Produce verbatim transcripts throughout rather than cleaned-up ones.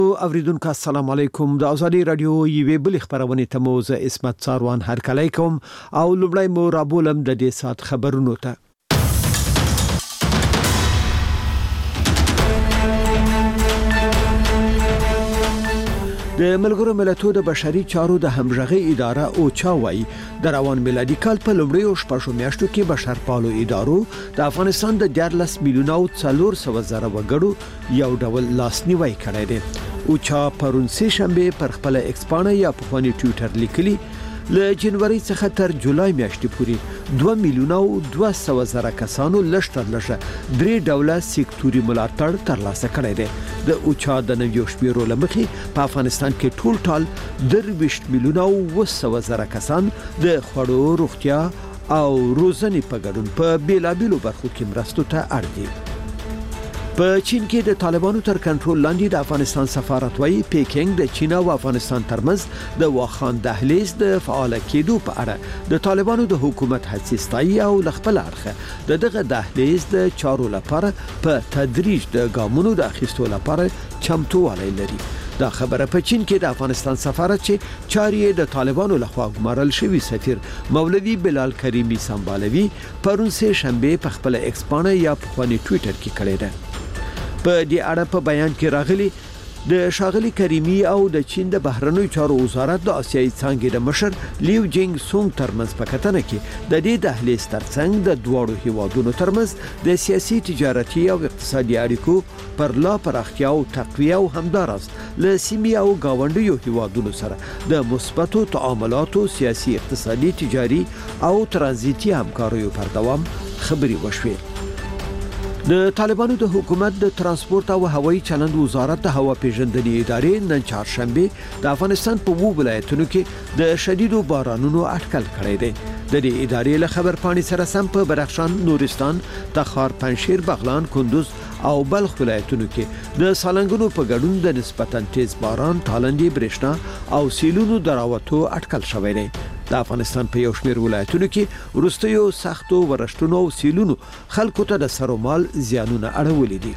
اوریدونکو السلام علیکم. د ازادي رادیو یوې بل خبرونه ته مو زه اسمت ساروان هرکلی کوم او لومړی مو رابولم د دې سات خبرونو ته. د ملګرو ملتونو د بشري چارو د همغږي اداره او چاوي د روان میلادي کال په لومړیو شپږو میاشتو کې بشرپالو ادارو د افغانستان د دیارلس میلیونه او څلور سوه زره وګړو یو ډول لاسنیوي کړی دی. او چا پرون سه شنبه پر خپل ایکسپانه یا په خواني ټوئیټر لیکلي له جنوري څخه تر جولای میاشتې پورې دوه میلیونه او دوه سوه زره کسانو لشتر لشه درې ډوله سکتوري ملاتړ ترلاسه کړی دی. د اوچا د نویو شمیرو لمخې په افغانستان کې ټول ټال درویشت میلیونه او اوه سوه زره کسان د خوړو، روغتیا او روزنې په ګډون په بیلابیلو برخو کې مرستو ته اړ دي. په چین کې د طالبانو تر کنټرول لاندې د افغانستان سفارت وايي پیکینګ د چین او افغانستان ترمنځ د واخان دهلیز د فعال کېدو په اړه د طالبانو د حکومت هڅې ستایي او خپل اړخه د دغه دهلیز د چارو لپاره په تدریج د ګامونو د اخیستو لپاره چمتووالی لري. دا خبره په چین کې د افغانستان سفارت چې چاري د طالبانو لخوا ګمارل شوی سفیر مولوی بلال کریمی سمبالوي پرون سه شنبه په خپل ایکسپانه یا په خواني ټوئیټر کې کړی دی. په دې اړه په بیان کې راغلي د شاغلي کریمی او د چین د بهرنیو چارو وزارت د آسیایي څانګې د مشر لیو جینګ سونګ ترمنځ په کتنه کې د دې دهلیز ترڅنګ د دواړو هیوادونو ترمنځ د سیاسي، تجارتي او اقتصادي اړیکو پر لا پراختیا او تقویه او همدارس له سیمې او گاونډیو هیوادونو سره د مثبتو تعاملاتو، سیاسي، اقتصادي، تجاري او ترانزیتي همکاریو پر دوام خبري وشوي. د طالبانو د حکومت د ترانسپورت او هوایي چلند وزارت د هوا پیژندنې ادارې نن چهارشنبه د افغانستان په وو ولایتونو کې د شدیدو بارانونو اټکل کړی دی. د دې ادارې له خبر پاڼې سره سم په بدخشان، نورستان، تخار، پنجشیر، بغلان، کندوز او بلخ ولایتونو کې د سالنګونو په ګډون د نسبتاً تیز باران، تالندې، برېښنا او سیلونو دراوتو اټکل شوی دی. د افغانستان په یو شمېر ولایتونو کې وروستیو سختو ورښتونو او سیلونو خلکو ته د سر او مال زیانونه اړولي دي.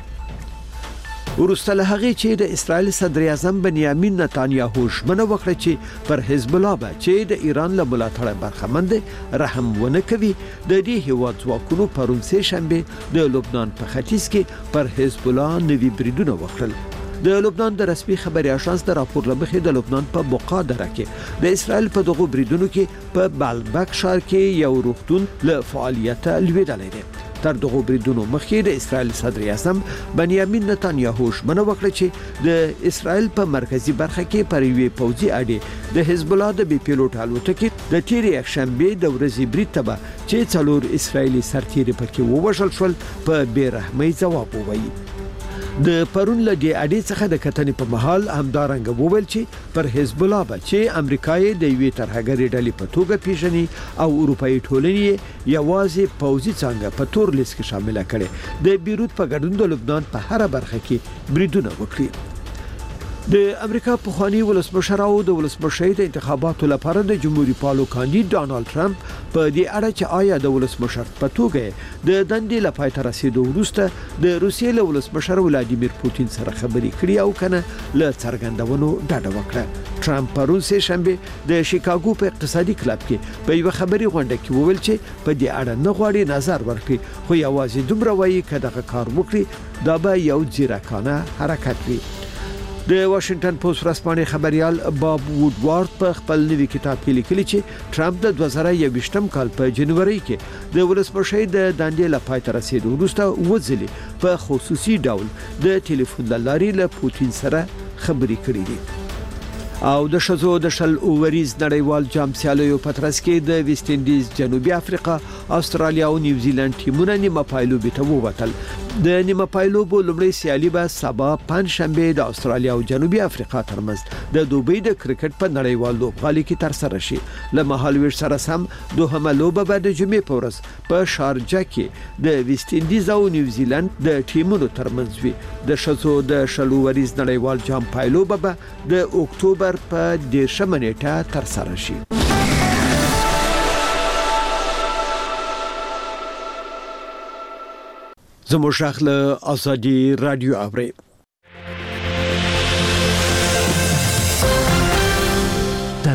ورسته له هغه چې د اسرائیل صدر اعظم بنیامین نتانیاهو ژمنه وکړه چې پر حزب الله به چې د ایران له ملاتړه برخمن رحم ونه کوي، د دې هیواد ځواکونو پرون سه شنبه د لبنان په ختیځ کې پر حزب الله نوي بریدونه وکړل. د لبنان د رسمي خبري اژانس د راپور لمخې د لبنان په بقا دره کې د اسرائیل په دغو بریدونو کې په بالبک ښار کې یو روغتون له فعالیته لویدلی دی. تر دغو بریدونو مخکې د اسرائیل صدر اعظم بنیامین نتانیاهو ژمنه وکړه چې د اسرائیل په مرکزی برخه کې پر یوې پوځي اډې د حزب الله د بي پیلوټ الوتکې د تیرې یکشنبه د ورځې برید ته چې څلور اسرائیلي سرتیري پکې ووژل شول په بیرحمۍ ځواب ووایي. د پرون له دې اډې څخه د کتنې په محل همدارنګه وویل چې پر حزب الله به چې امریکای د یوې ترهګرې ډلې په توګه پیژني او اروپאי ټولنې یوازې پوځي څنګه په تور لیست کې شامل کړي د بیروت په ګډون د لبنان په هر برخه کې بریدونه وکړي. د امریکا په خواني ولسمشر او د ولسمشۍ د انتخاباتو لپاره د جمهوریت پالو کاندید ډانلډ ټرمپ په دې اړه چې آیا د ولسمشر په توګه د دندې لپاره تر رسیدو وروسته د روسیې له ولسمشر ولادیمیر پوتین سره خبرې کړې او کنه له څرګندونو ډډه وکړه. ټرمپ پرون سه شنبه د شیکاګو په اقتصادي کلب کې په یو خبري غونډه کې وویل چې په دې اړه نه غواړي نظر ورکړي، خو یوازې دومره وایي چې دغه کار وکړي دا به یو ځیرکانه حرکت وي. د واشنگټن پوسټ ورځپاڼې خبريال باب وودوارد په خپل نوي کتاب کې لیکلي چې ټرمپ د دوه زره یوویشتم کال په جنوري کې د ولسمشۍ د دندې لپاره تر رسیدو وروسته وځلي په خصوصي ډول د ټلیفون لارې له پوتین سره خبرې کړې دي. او د شزو د شل اووریز نړیوال جام سیالیو په ترڅ کې د ویسټ انډیز، جنوبي افریقا، استرالیا او نیوزیلند ټیمونه نیمه پایلوبي ته ووتل. د نیمه پایلوبو لومړی سیالي به سبا پنځشنبه د استرالیا او جنوبي افریقا ترمنځ د دوبۍ د کرکټ په نړیوال لوبغالي کې تر سره شي. له مهالویش سره سم دوهمه لوبه به د جمعې په ورځ په شارجه کې د ویسټ انډیز او نیوزیلند د ټیمونو ترمنځ وي. د شزو د شل اووریز نړیوال جام پایلوبه به د اکتوبر په دیرشمه نیټه تر سره شي. زموږ شغله ازادي رادیو اوري.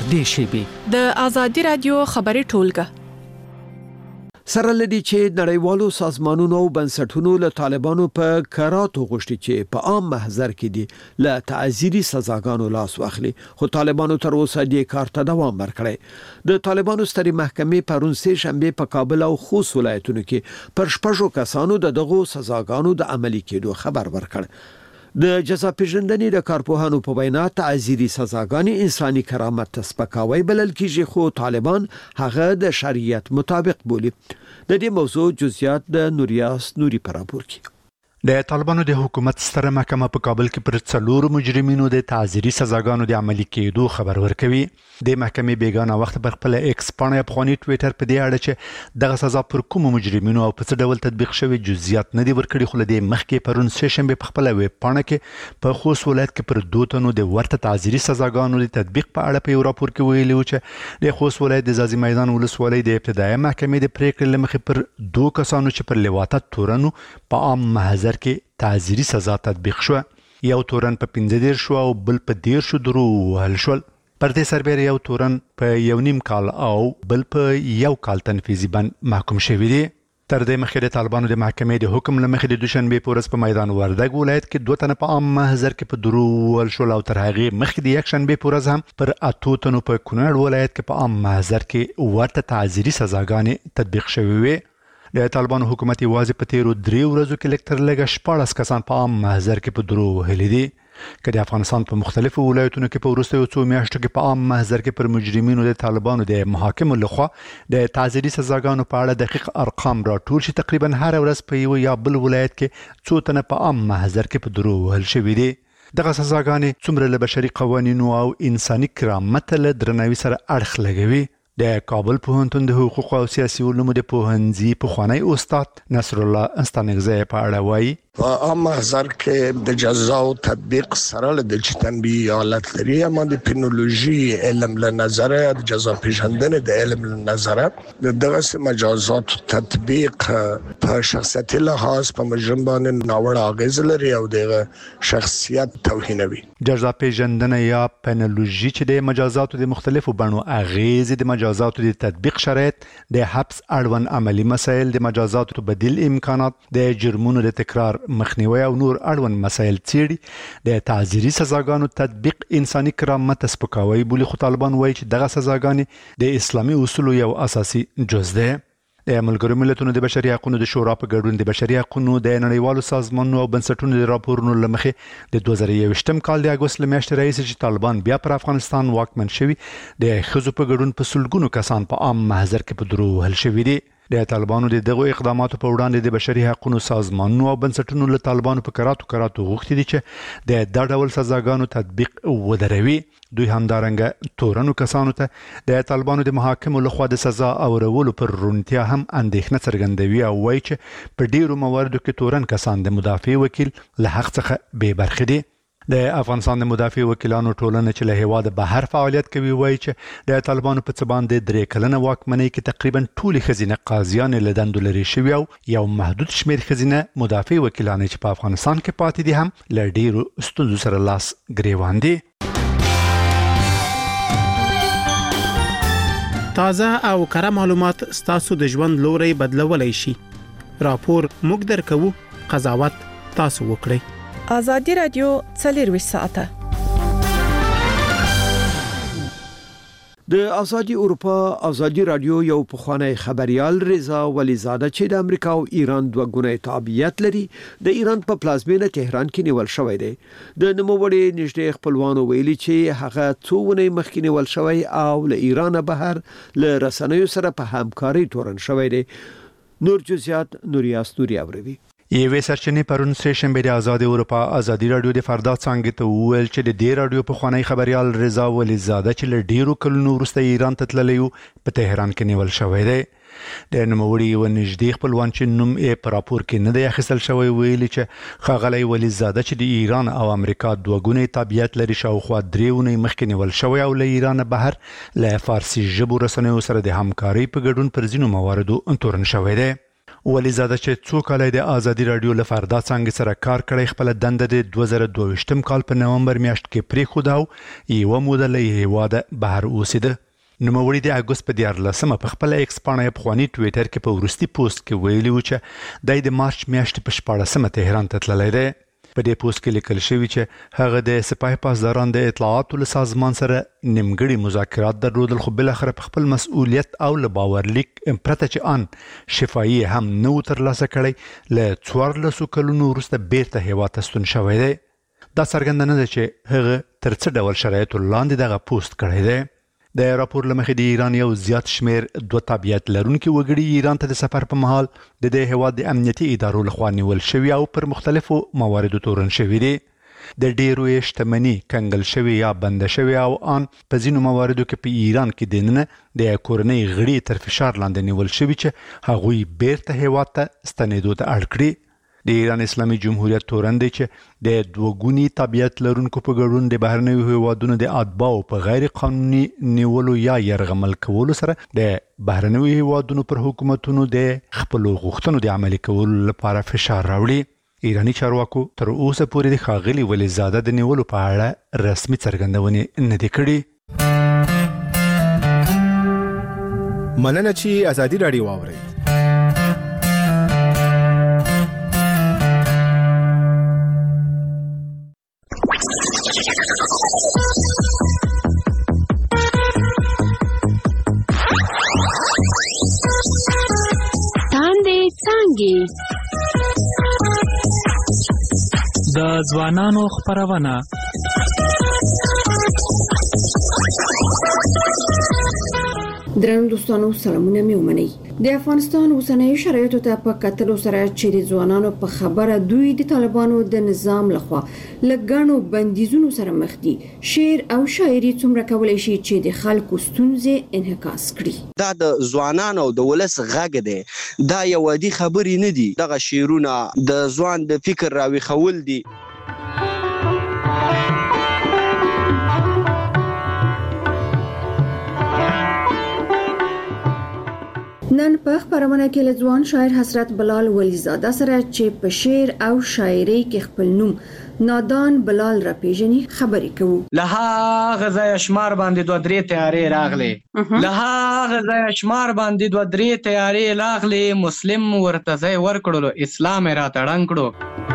نږدې شي. د آزادي رادیو خبري ټولګه سره لدی چې نړیوالو سازمانونو او بنسټونو له طالبانو په کراتو غوښتي چې په عام محضر کې دي له تعزیري سزاګانو لاس واخلي، خو طالبانو تر اوسه دې کار ته دوام ورکړی. د طالبانو ستري محکمې پرون سه شنبه په کابل او خوست ولایتونو کې پر شپږو کسانو د دغو سزاګانو د عملي کېدو خبر ورکړ. د جزا پیژندنې د کارپوهانو په وینا تعزیري سزاګانې انساني کرامت ته سپکاوی بلل کیږي، خو طالبان هغه د شریعت مطابق بولي. د دې موضوع جزئیات د نوریاس نوري پر راپور کې. د طالبانو د حکومت ستره محکمه په کابل کې پر څلور مجرمینو د تعزیري سزاګانو د عملي کېدو خبر ورکوي. د محکمې بیگانه وخت پر خپل ایکس پاڼه په خونی ټوئیټر په دې اړه چې دغه سزا پر کوم مجرمینو او په څه ډول تطبیق شوی جزئیات نه دی ورکړي، خو د مخکې پرون سه شنبه په خپل ویب پاڼه کې په خوست ولایت کې پر دوه تنو د ورته تعزیري سزاګانو د تطبیق په اړه په یو راپور کې ویلي و چې د خوست ولایت د ځاځي میدان ولسوالۍ د ابتدایي محکمې د پریکړې لمخې پر دوه کسانو چې پر لواطت تورنو په عام محضر کې تعزیري سزا تطبیق شو. یو تورن په پنځه دېرش شو او بل په دېرش شو درو وهل شول. پر دې سربېره یو تورن په یو نیم کال او بل په یو کال تنفیذي بند محکوم شوی دی. تر دې مخکې د طالبانو د محکمې د حکم لمخې د دوشنبه په ورځ په میدان وردګ ولایت کې دوه تنه په عام محضر کې په درو وهل شول او تر هغه مخکې د یک شنبه په ورځ هم پر اتو تنو په کونړ ولایت کې په عام محضر کې ورته تعزیري سزاګانې تطبیق شوې وي. د طالبانو حکومت یوازې په تیرو درې ورځو کې لکتر لګه شپاړس کسان په عام محضر کې په درو وهلي دي. که د افغانستان په مختلفو ولایتونو کې په وروستیو څو میاشتو کې په عام محضر کې پر مجرمینو د طالبانو د محاکمو لخوا د تعزیري سزاګانو په اړه دقیق ارقام راټول شي، تقریبا هر ورځ په یو یا بل ولایت کې څو تنه په عام محضر کې په درو وهل شوي دي. دغه سزاګانې څومره له بشري قوانینو او انساني کرامت له درناوي سره اړخ لګوي. د کابل پوهنتون د حقوق او سیاسي علومو د پوهنځي پخوانی استاد نصر الله استانګزی په اړه وایي. په عام محضر کې د جزا او تطبیق سره د تنبیه حالت لري، اما د پینولوژي علم له نظره د جزا پیژندنې د علم له نظره دغه مجازات تطبیق په شخصیتي لحاظ په مجرم باندې ناوړه اغیز لري او د شخصیت توهینوي. جزا پیژندنه یا پینولوژي چې د مجازاتو د مختلفو بڼو اغیز د مجازاتو د تطبیق شرایط، د حبس اړوند عملی مسایل، د مجازاتو بدیل امکانات، د جرمونو د تکرار مخنیوي او نور اړوند مسایل څیړي. د تعزیري سزاګانو تطبیق انساني کرامت سپکاوی بولی، خو طالبان وایي چې دغه سزاګانې د اسلامي اصولو یو اساسي جز ده. د ملګرو ملتونو د بشري حقوقو د شورا په ګډون د بشري حقوقو د نړیوالو سازمانونو او بنسټونو د راپورونو لمخې د دوه زره یوویشتم کال د اګوست لمیاشتې راهیسې چې طالبان بیا پر افغانستان واکمن شوي، د ښځو په ګډون په سلګونو کسان په عام محضر کې په درو وهل شوي دي. د طالبانو د دغو اقداماتو په وړاندې د بشري حقوقو سازمانونو او بنسټونو له طالبانو په کراتو کراتو غوښتي دي چې د دا ډول سزاګانو تطبیق ودروي. دوی همدارنګه تورنو کسانو ته د طالبانو د محاکمو لخوا د سزا اورولو پر رونتیا هم اندېښنه څرګندوي او وایي چې په ډیرو مواردو کې تورن کسان د مدافع وکیل له حق څخه بې برخې دي. د افغانستان د مدافع وکیلانو ټولنه چې له هیواد بهر فعالیت کوي وایي چې د طالبانو په څه باندې درې کلنه واکمنۍ کې تقریبا ټولې ښځینه قاضیانې له دندو لرې شوي او یو محدود شمېر ښځینه مدافع وکیلان چې په افغانستان کې پاتې دي هم له ډیرو ستونزو سره لاس ګریوان دي. تازه او کره معلومات ستاسو د ژوند لوري بدلولای شي. راپور موږ درکوو، قضاوت تاسو وکړئ. آزادی رادیو څلرویشت ساعته. د آزادی اروپا آزادی رادیو یو پخوانی خبريال رضا ولیزاده چې د امریکا او ایران دوه ګونی تابعیت لري، د ایران په پلازمینه تهران کې نیول شوی دی. د نوموړي نږدې خپلوانو ویلي چې هغه څو ونې مخکې نیول شوی او له ایران بهر له رسنیو سره په همکاري تورن شوی دی. نور جزئیات نوریاس نوري اوروي. یوې سرچینې پرون سه شنبه د آزاد اروپا آزادی رادیو د فردا څنګه ته وویل چې د دې رادیو په خوانی خبريال رضا ولیزاده چې له ډیرو کلونو وروسته ایران ته تللی په تهران کې نیول شوی دی. د نوموړي و نږدې خپلوان چې نوم یې په راپور کې نه دی اخیستل شوی ویلي چې ښاغلی ولیزاده چې د ایران او امریکا دوه ګونی تابعیت لري شاوخوا درې ونې مخکې نیول شوی او له ایران بهر له فارسي ژبو رسنیو سره د همکارۍ په ګډون پر ځینو مواردو تورن شوی دی. ولی زاده چې څو کال د ازادي رادیو له فردا څنګه سره کار کړی خپل دنده د دوه زره دوه ویشتم کال په نومبر میاشت کې پرې خو داو یو موده له هیواده بهر اوسېده. نوموړي د اګوست په دیارلسمه په خپل ایکس پاڼه پخواني ټویټر کې په وروستي پوسټ کې ویلي و چې د مارچ میاشتې په شپاړسمه تهران ته تللی دی. په دې پوسټ کې لیکل شوی چې هغه د سپاه پاسداران د اطلاعاتو له سازمان سره نیمګړي مذاکرات درلودل، خو بل اخر په خپل مسؤلیت او له باورلیک پرته چې ان شفایي هم نو ترلاسه کړی له څوارلسو کلونو وروسته بیرته هیواد ته ستون شوی دی. دا څرګنده نه ده چې هغه تر څه ډول شرایطو لاندې دغه پوسټ کړی دی. د راپور له مخې د ایران یو زیات شمیر دوه تابعیت لرونکي وګړي ایران ته د سفر په مهال د دې هیواد د امنیتي ادارو لخوا نیول شوي او پر مختلفو مواردو تورن شوي دي. د ډیرو یې شتمني کنګل شوي یا بنده شوي او ان په ځینو مواردو کې په ایران کې دننه د کورنۍ غړي تر فشار لاندې نیول شوي چې هغوی بیرته هیواد ته ستنېدو ته اړ کړي. د ایران اسلامي جمهوریت تورن دی چې د دوګونی تابعیت لرونکو په ګډون د بهرنیو هیوادونو د اتباعو په غیر قانوني نیولو یا يرغمل کولو سره د بهرنیو هیوادونو پر حکومتونو د خپل غوښتنو د عملي کولو لپاره فشار راوړي. ایرانی چارواکو تر اوسه پورې د ښاغلي ولیزاده د نیولو په اړه رسمي څرګندونې نه دي کړې. مننه چې ازادي رادیو واوري. د ځوانانو خبرونه درنو دوستانو سلامونه مې ومنئ. د افغانستان اوسنۍ شرایطو ته په کتلو سره چې د ځوانانو په خبره دوی د طالبانو د نظام لخوا لګڼو بندیزونو سره مخ دي، شعر او شاعري څومره کولای شي چې د خلکو ستونزې انعکاس کړي. دا د ځوانانو د ولس غږ دی، دا یو عادي خبرې نه دي. دغه شعرونه د ځوان د فکر راویښول دي. نن په خبرونه کې له ځوان شاعر حسرت بلال ولیزاده سره چې په شعر او شاعري کې خپل نوم نادان بلال را پیژني خبرې کوو. له هغه ځایه شمار باندې دوه درې تیارې راغلې، له هغه ځایه شمار باندې دوه درې تیارې راغلې، مسلم ورته ځای ورکړلو، اسلام یې راته ړنګ کړو.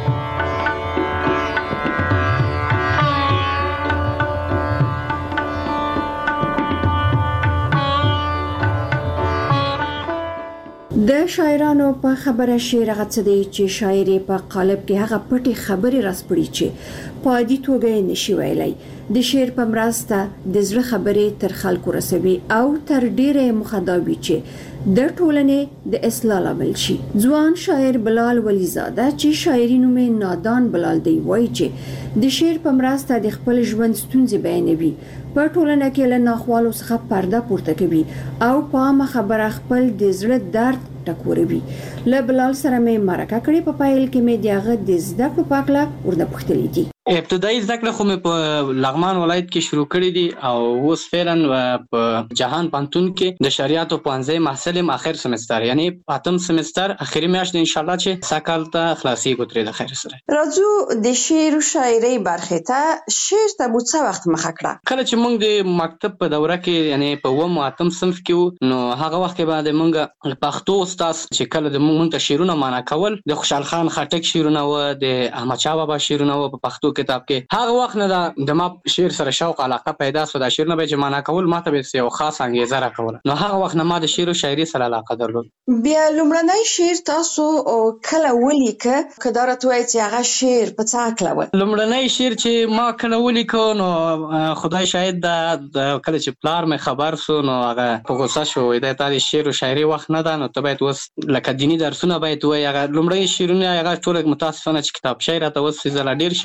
د شاعرانو په خبره شعر هغه څه دی چې شاعري په قالب کې هغه پټي خبرې راسپړي چې په عادي توګه نشي ویلای. د شعر په مرسته د زړه خبرې تر خلکو رسوي او تر ډیره مخدابي چې د ټولنې د اصلاح لامل شي. ځوان شاعر بلال ولیزاده چې شاعري نوم نادان بلال دی وایي چې د شعر په مرسته د خپل ژوند ستونزې بیانوي، په ټولنه کې له ناخوالو څخه پرده پورته کوي او په عامه خبره خپل د زړه درد ټکوروي. له بلال سره مې مرکه کړې، په پایل کې مې دغه د زده کړو په اړه ورته پوښتنې دي. ابتدایي زده کړه خو مې په لغمان ولایت کې شروع کړې دي او اوس فعلا په جهان پوهنتون کې د شریعت او پوهنځي محصل یم، اخر سمستر یعنی اتم سمستر اخري میاشت ان شاء الله چې ساکال ته خلاصي کوتري د خیر سره. راځو د شعر او شاعري برخه ته. شعر ته مو څه وخت مخه کړه؟ کله چې موږ د مکتب په دوره کې یعنی په و اتم صنف کې نو هغه وخت کې بعد موږ پښتو استاد چې کله د موږ ته شعرونه معنا کول، د خوشحال خان خټک شعرونه و، د احمد شاه بابا شعرونه و په پښتو کتاب کې. هغه وخت نه د ما شعر سره شوق علاقه پیدا شو، د شعر نه به معنا کول ماته به یو خاص انګیزه راکول. نو هغه وخت نه ما د شعر او شاعري سره علاقه درلود. بیا لومړنی شعر تاسو کله ولیکه؟ کدارت وایي چې هغه شعر په څه کله و؟ لومړنی شعر چې ما کله ولیکو نو خدای شاهد د کله چې پلار مې خبر سو نو هغه په غوسه شو، د تا د شعر او شاعري وخت نه ده، نو ته باید اوس لکه دینی درسونه باید وایي. هغه لومړی شعرونه هغه ټول متاسفانه چې کتاب شاعر ته اوس زلا ډیر شعرونه مې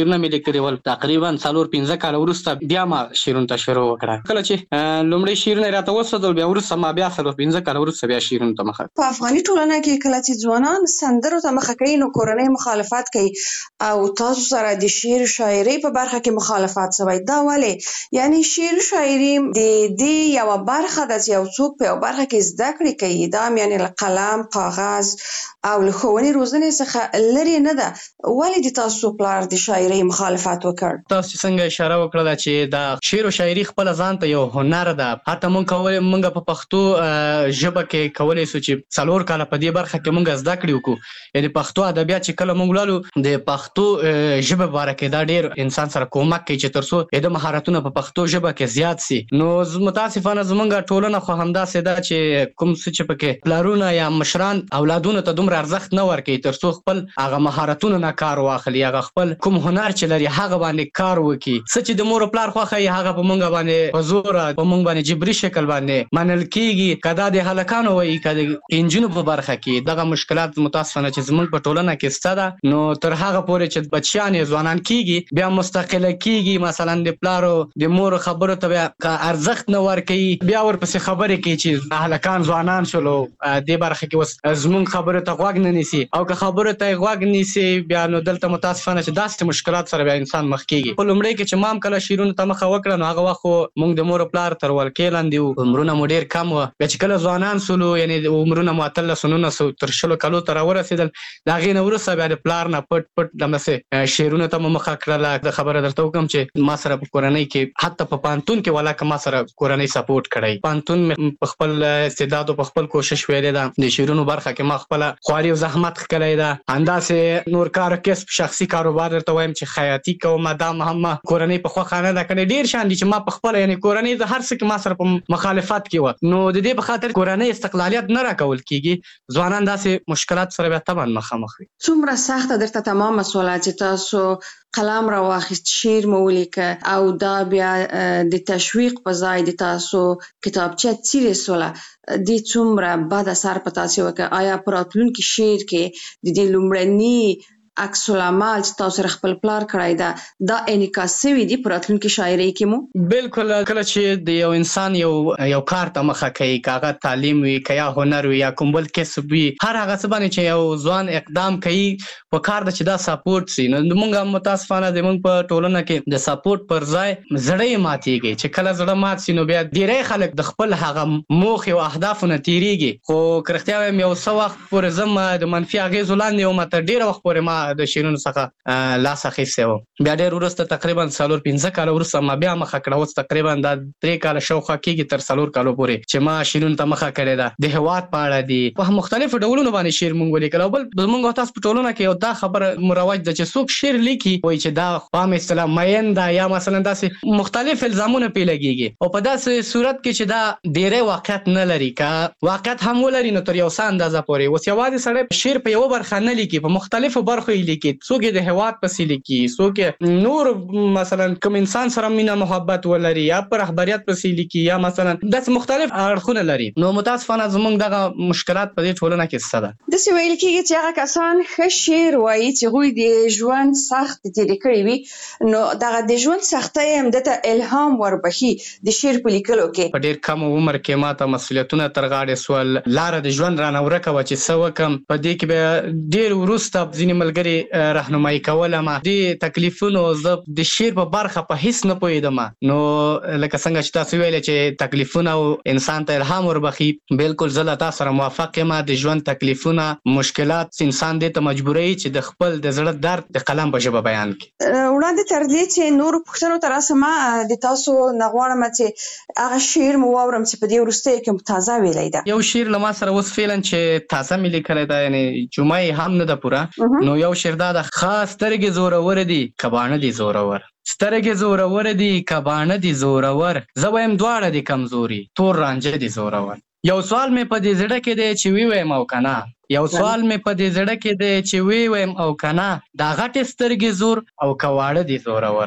خبرې کړې ول. تقریبا څلور پنځه کال وروسته بیا ما شعرونو ته شروع وکړه. کله چې لومړی شعرونه راته وسودل بیا وروسته ما بیا څلور پنځه کال وروسته بیا شعرونو ته مخه. په افغاني ټولنه کې کله چې ځوانان سندرو ته مخه کوي نو کورنۍ مخالفت کوي او تاسو سره د شعر شاعري په برخه کې مخالفت شوی. دا ولې؟ یعنی شعر شاعري د دې یو برخه د یو څوک په برخه کې زده کړې کوي. دا یعنی قلم، کاغذ او له ښوونې روزنې څخه لري نه ده. ولې د تاسو پلار د شاعري مخالفت وکړ؟ تاسو څنګه اشاره وکړه چې دا شعر او شاعري خپل ځان ته یو هنر ده. حتی مونږ کولای مونږ په پښتو ژبه کې کولای سو چې څلور کاله په دې برخه کې مونږ زده کړی وکړو. یعنی پښتو ادبیات چې کله مونږ لالو د پښتو ژبه باره کې دا ډیر انسان سره کومک کوي چې ترڅو د مهارتونه په پښتو ژبه کې زیات سي. نو متاسفانه زمونږ ټولنه خو همداسې ده چې کوم څه چې پکې پلارونه یا مشران اولادونو ته دومره ارزښت نه ورکوي ترڅو خپل هغه مهارتونه نه کار واخلي، هغه خپل کوم هنر چې لري هغه باندې کار وکړي. څه چې د مور پلار خوښه یې هغه په مونږ باندې په زور په مونږ باندې جبري شکل باندې منل کیږي. کدا د هلکانو وایي کدا انجینو په برخه کې دغه مشکلات متاسفانه چې زمونږ په ټولنه کې شته ده. نو تر هغه پورې چې بچیان ځوانان کیږي بیا مستقله کیږي، مثلا د پلارو د مور خبرو ته بیا ارزښت نه ورکوي، بیا ورپسې خبرې کوي چې هلکان ځوانان شولو دې برخه کې اوس زمونږ خبرو ته غوږ نه نیسي. او که خبرو ته غوږ نیسي بیا نو دلته متاسفانه چې داسې مشکلات سره بیا انسان مخ کیږي. په لومړی کې چې مام کله شعرونو ته مخه وکړه نو هغه وخت مونږ د مور پلار تر ولکې لاندې وو، عمرونه مو ډېر کم وو. بیا چې کله ځوانان سولو یعنی عمرونه مو اتلس نولس تر شلو کالو ته راورسېدل، د هغې نه وروسته بیا د پلار نه پټ پټ دمسې شعرونو ته مو مخه کړله. د خبره درته وکړم چې ما سره په کورنۍ کې حتی په پوهنتون کې ولاکه ما سره کورنۍ سپورټ کړی. پوهنتون په خپل استعداد او په خپل کوشش ویلې ده. د شعرونو برخه کې ما خپله خواري او زحمت ښکلی ده. همداسې نور کار کسب شخصي کاروبار درته وایم چې خیاطي کوم. دا هم کورنۍ په خوښه نه ده کړې. ډېر شیان دي چې ما په خپله یعنې کورنۍ د هر څه کې ما سره په مخالفت کې وه. نو د دې په خاطر کورنۍ استقلالیت نه راکول کېږي. ځوانان داسې مشکلات سره بیا طبعا مخامخ وي. څومره سخته درته تمامه سوله چې تاسو قلم را واخیست، شعر مو ولیکه او دا بیا د تشویق په ځای د تاسو کتابچه څیرې سوله، دې څومره بد اثر په تاسو وکړ؟ آیا په راتلونکي شعر کې د دې لومړني عکس العمل چې تاسو سره خپل پلار کړی ده دا انعکاس شوی دی په راتلونکي شاعري کې مو؟ بالکل. کله چې د یو انسان یو یو کار ته مخه کوي، که هغه تعلیم وي، که یا هنر وي، یا کوم بل کسب وي، هر هغه څه باندې چې یو ځوان اقدام کوي په کار ده چې دا سپورټ سي. نو موږ متاسفانه زموږ په ټولنه کې د سپورټ پر ځای زړه یې ماتېږي. چې کله زړه مات سي نو بیا ډېری خلک د خپل هغه موخې او اهدافو نه تېرېږي. خو که رښتیا وایم یو څه وخت پورې زه د منفي اغېزو لاندې وم، تر ډېره وخت پورې ما د شعرونو څخه لاس اخیستی و. بیا ډېر وروسته تقریبا څلور پنځه کاله وروسته ما بیا مخه کړه. اوس تقریبا دا درې کاله شاوخوا کېږي تر څلور کالو پورې چې ما شعرونو ته مخه کړې ده. د هېواد په اړه دي، په مختلفو ډولونو باندې شعر مونږ ولیکل. او بل زمونږ او تاسو په ټولنه کې یو دا خبره مروج ده چې څوک شعر لیکي وایي چې دا عام اصطلاح مین ده یا مثلا داسې مختلف الزامونه پرې لګېږي. او په داسې صورت کې چې دا ډېری واقعیت نه لري، که واقعیت هم ولري نو تر یو څه اندازه پورې. اوس یوازې سړی شعر په یوه برخه نه لیکي، په مختلفو برخو یې لیکي. څوک د هېواد پسې لیکي، څوک نور مثلا کوم انسان سره مینه محبت ولري یا پر رهبریت پسې لیکي یا مثلا داسې مختلف اړخونه لري. نو متاسفانه زموږ دغه مشکلات په دې ټولنه کې شته ده. داسې ویل کېږي چې هغه کسان ښه شعر وایي چې هغوی د ژوند سخت تېرې کړي وي، نو دغه د ژوند سختۍ هم ده ته الهام وربخي د شعر په لیکلو کې. په ډېر کم عمر کې ما ته مسؤلیتونه تر غاړې سول، لاره د ژوند رانه ورکه وه چې څه وکړم. په دې کې بیا ډېر وروسته ځینې ملګري رهنمایي کولم. دې تکلیفونو زه د شعر په برخه په هیڅ نه پوهېدم. نو لکه څنګه چې تاسو ویلې چې تکلیفونه او انسان ته الهام وربخي، بالکل زه له تاسو سره موافق یم. د ژوند تکلیفونه، مشکلات انسان دې ته مجبوروي چې د خپل د زړه درد د قلم په ژبه بیان کړي. وړاندې تر دې چې نورو پوښتنو ته راسم، د تاسو نه غواړم چې هغه شعر مو واورم چې په دې وروستیو کې مو تازه ویلی ده. یو شعر له ما سره اوس فعلا چې تازه مې لیکلی ده، یعنې جمعه یې هم نه ده پوره. نو یو شعر دا ده: خاص سترګې زورور دي کباڼه دي زورور، سترګې زورور دي کباڼه دي زورور، زه وایم دواړه دي کمزوري تور رانجه دي زورور. یو سوال مې په دې زړه کې دی چې وی وایم او کنه یو سوال مې په دې زړه کې دی چې وی وایم او کنه دا غټ سترګې زور او کواړه دي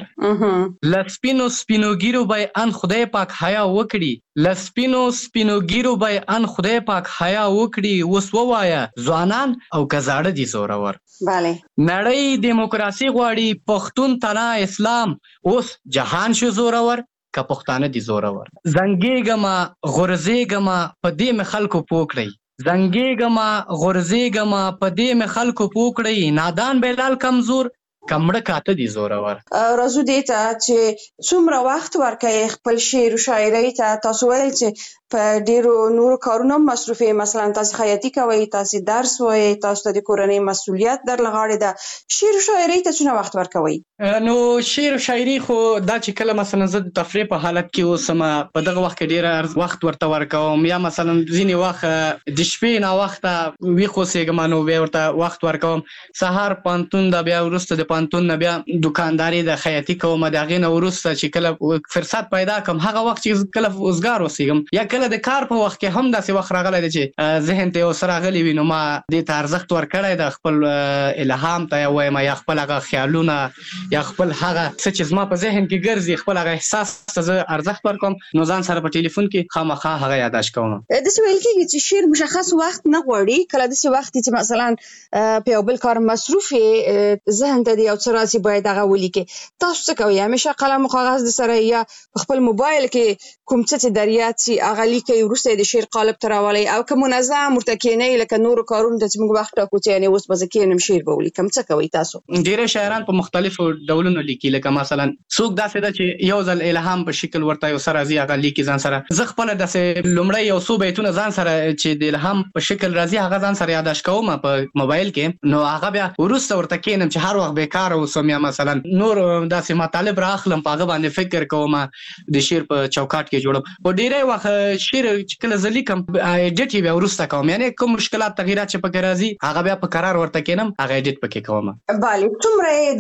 زورور لسپینو سپینو ګیرو بای ان خدای پاک حیا وکړي لسپینو سپینو ګیرو بای ان خدای پاک حیا وکړي وس ووایا ځوانان او کزاړه دي زورور bale نړۍ دیموکراسي غواړي پښتون تنا اسلام اوس جهان شو زورور که پښتانه دي زورور زنګېږما غورځېږما په دې مې خلکو پوکړئ زنګېږما غورځېږما په دې مې خلکو پوکړئ نادان بلال کمزور کمړه کاته دي زورور راځو دې ته چې څومره وخت ورکوي خپل شعر او شاعرۍ ته تاسو ویل چې په ډیرو نورو کارونو مصروفه مثلا تاسو خیاطي کوي تاسو درس وایي تاسو د کورنۍ مسؤلیت در لغاړه ده شعر او شاعرۍ ته څونه وخت ورکوي نو شعر او شاعري خو دا چې کله مثلا زه د تفریح په حالت کې اوسم په دغه وخت کې ډیر وخت ورته ورکوم یا مثلا ځینې وخت د شپې نه وخت وی خو سیګم نو به ورته وخت ورکوم سهار پانتون دا بیا ورسته د پانتون نه بیا دکانداري د خیاطي کوم د غینه ورسته چې کله فرصت پیدا کوم هغه وخت چې کله وزګار وسیګم یا کله د کار په وخت کې هم داسې وخت راغلی دی چې ذهن ته یو څه راغلی وي نو ما دې ته ارزښت ورکړی د خپل الهام ته وایم یا خپل هغه خیالونه یا خپل هغه څه چې زما په ذهن کې ګرځي خپل هغه احساس ته زه ارزښت ورکوم نو ځان سره په ټلیفون کې خامخا هغه یاداشت کوم داسې ویل کېږي چې شعر مشخص وخت نه غواړي کله داسې وخت چې مثلا په یو بل کار مصروف یې ذهن ته یو څه راځي باید هغه ولیکي تاسو څه کوئ همیشه قلم او کاغذ د سره یا خپل موبایل کې کوم څه چې دریات چې هغه لیکي ورسته د شعر قالب تراولي او کوم منظم مرتکینه لکه نور کارونه چې موږ وخت ټاکو چې یعنی اوس به کېنم شعر به ولیکم څه کوي تاسو ډېر شاعران په مختلفو ډولونو لیکي لکه مثلا څوک داسې ده چې یو ځل الهام په شکل ورته یو سره راځي هغه لیکي ځان سره زه خپل داسې لومړی یو څو بیتونه ځان سره چې د الهام په شکل راځي هغه ځان سره یاداشت کوم په موبایل کې نو هغه بیا ورسته ورته کېنم چې هر وخت بیکار اوسم یا مثلا نور داسې مطالب راخلم په هغه باندې فکر کوم د شعر په چوکاټ کې جوړم په ډیری وخت شعر چې کله زه لیکم ایډیټ یې بیا وروسته کوم یعنی کوم مشکلات تغییرات چې پکې راځي هغه بیا په قرار ورته کېنم هغه ایډیټ پکې کوم بله څومره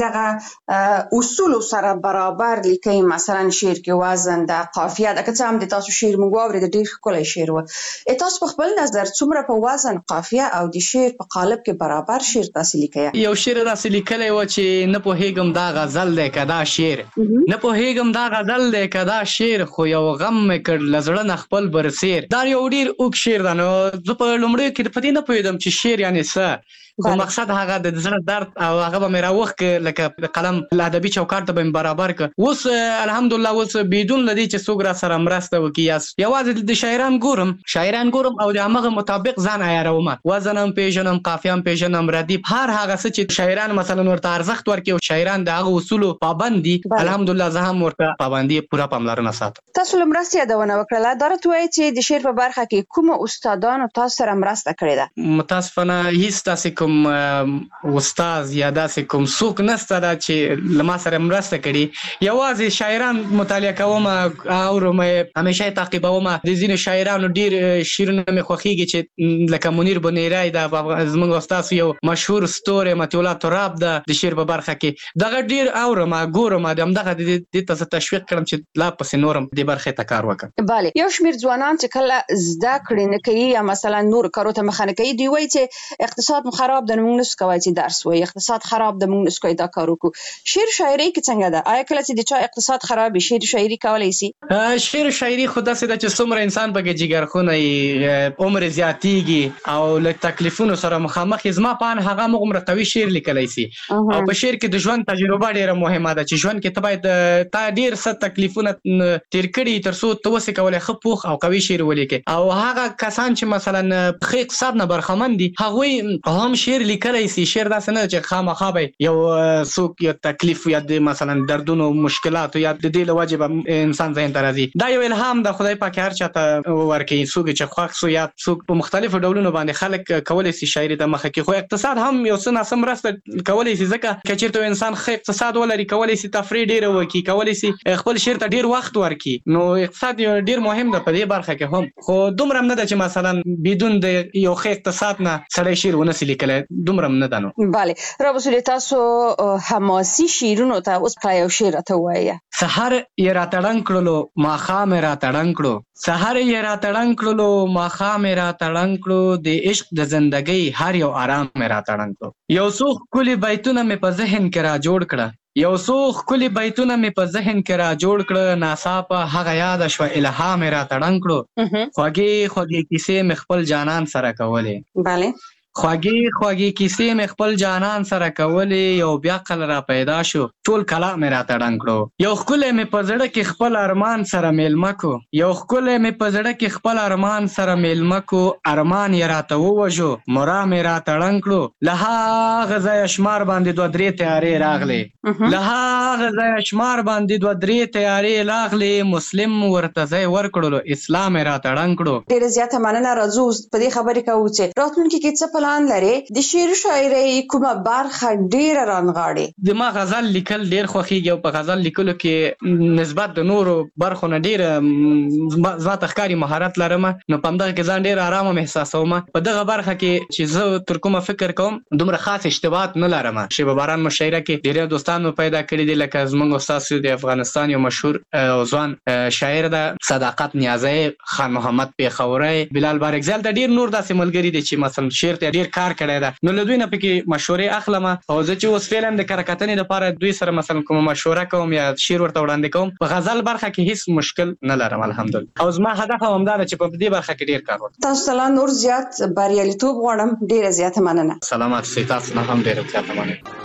دغه اصول سره برابر لیکي مثلا شعر کې وزن د قافیه د که څه هم د تاسو شعر موږ واورېد ډېر ښکلی شعر و تاسو په خپل نظر څومره په وزن قافیه او د شعر په قالب کې برابر شعر تاسو لیکئ یو شعر داسې لیکلی و چې نه پوهېږم دا غزل دی که دا شعر نه پوهېږم دا غزل دی که دا شعر خو یو غم مې کړ له زړه نه خپل برسیر دا یو ډېر اوږد شعر ده نو زه په لومړیو کې په دې نه پوهېدم چې شعر یعنې څه خو مقصد هغه د زړه درد او هغه به مې راوښ که لکه قلم ادبي چوکاټ ته به مې برابر که اوس الحمدلله اوس بدون له دې چې څوک را سره مرسته وکړي یا یوازې د شاعران ګورم شاعران ګورم او د همغه مطابق ځان عیاروم وزن هم پېژنم قافیه هم پېژنم ردیف هر هغه څه چې شاعران مثلا ورته ارزښت ورکړي او شاعران د هغه اصولو پابند دي الحمدلله زه هم ورته پابندي پوره پاملرنه ساتم تاسو له مرستې یادونه وکړله دا راته وایي چې د شعر په برخه کې کومو استادانو تاسو سره مرسته کړې ده متاسفانه هیڅ داسې کوم استاد یا داسې کوم څوک نشته دا چې له ما سره مرسته کړي یوازې شاعران مطالعه کوم اورم همیشه تعقیبوم د ځینو شاعرانو ډېر شعرونه مې خوښېږي چې لکه منیر بنیری دا زموږ استاد یو مشهور ستوری مطیع الله تراب ده د شعر په برخه کې دغه ډېر اورم ګورم د همدغه دې ته زه تشویق کړم چې لا پسې نورم دې برخې ته کار وکړم بله یو شمېر ځوانان چې کله زده کړې نه کوي یا مثلا نور کارو ته مخه نه کوي دوی وایي چې اقتصاد مو خراب ده نو موږ نشو کولی چې درس وایي اقتصاد خراب ده موږ نشو کولی دا کار وکړو شعر شاعرۍ کې څنګه ده آیا کله چې د چا اقتصاد خراب وي شعر شاعري کولی شي شعر شاعري خو داسې ده چې څومره انسان پکې جګرخونه وي عمر زیاتېږي او له تکلیفونو سره مخامخ زما په اند هغه همغومره قوي شعر لیکلی شي او په شعر کې د ژوند تجربه ډېره مهمه ده چې ژوند کې ته باید تا ډېر څه تکلیفونه تېر کړي تر څو ته وسې کولی ښه پوخ او قوي شعر ولیکې او هغه کسان چې مثلا ښه اقتصاد نه برخمن دي هغوی هم شعر لیکلی شي شعر داسې نه چې خامخا به یو څوک یا تکلیف یا د مثلا دردونو مشکلاتو یا د دې له وجې به انسان ذهن ته راځي دا یو الهام د خدای پاک هر چاته ورکوي څوک چې خوښ سو یا څوک په مختلفو ډولونو باندې خلک کولی شي شاعري ته مخه کړي خو اقتصاد هم یو څه ناسم مرسته کولی شي ځکه که چېرته انسان ښه اقتصاد ولري کولی شي تفریح ډېره وکړي کولی شي خپل شعر ته ډېر وخت ورکړي نو اقتصاد یو ډېر مهم ده په دې برخه کې هم خو دومره هم نه ده چې مثلا بدون د یو ښه اقتصاد نه سړی شعر ونسي لیکلی راغلی دومره نه ده نو. bale رابسول تاسو حماسي شعرونو ته اوس پای یو شعر ته وایي. سحر یې را تړنګ کړلو ماښام یې را تړنګ کړو سحر یې را تړنګ کړلو ماښام یې را تړنګ کړو د عشق د زندګۍ هر یو آرام مې را تړنګ کړو. یو څو ښکلي بیتونه مې په ذهن کې را جوړ کړه یو څو ښکلي بیتونه مې په ذهن کې را جوړ کړه ناڅاپه هغه یاده شوه الهام یې را تړنګ کړو. خوږې خوږې کیسې مې خپل جانان سره کولې bale خوږې خوږې کیسې مې خپل جانان سره کولې یو بیا قل را پیدا شو ټول کلا مې را تړنګ کړو. یو ښکلی مې په زړه کې خپل ارمان سره میلمه کو یو ښکلی مې په زړه کې خپل ارمان سره میلمه کو ارمان یې راته ووژو مرا مې را تړنګ کړو. له هغه ځایه شمار باندې دوه درې تیارې راغلې له هغه ځایه شمار باندې دوه درې تیارې راغلې مسلم ورته ځای ورکړلو اسلام یې را تړنګ کړو. ډېره زیاته مننه راځو په دې خبرې کوو چې راتلونکي کې څه پلان لري د شعر شاعرۍ کومه برخه ډېره رانغاړي. د ما غزل لیکل ډېر خوښیږي او په غزل لیکلو کې نسبت د نورو برخو نه ډېره زما ته ښکاري مهارت لرم نو په همدغه کې ځان ډېر ارامه محساسوم. په دغه برخه کې چې زه تر کومه فکر کوم دومره خاص اشتباهات نه لرم. شیبه باران مشاعره کې ډېر دوستان مې پیدا کړي دي لکه زموږ استاد د افغانستان یو مشهور او ځوان شاعر ده صداقت نیازی خان محمد پیښوری بلال بارګزال د ډېر نور داسې ملګري دي چې مثلا شعر ته ډېر کار کړی ده نو له دوی نه پکې مشورې اخلم او زه چې اوس فعلا د کره کتنې لپاره دوی سره مثلا کومه مشوره کوم یا شعر ورته وړاندې کوم په غزل برخه کې هیڅ مشکل نه لرم الحمدلله او زما هدف همدا ده چې په دې برخه کې ډېر کار وکړم. تاسو ته نور زیات بریالیتوب غواړم. ډېره زیاته مننه. سلامات سئ. تاسو نه هم ډېره زیاته مننه.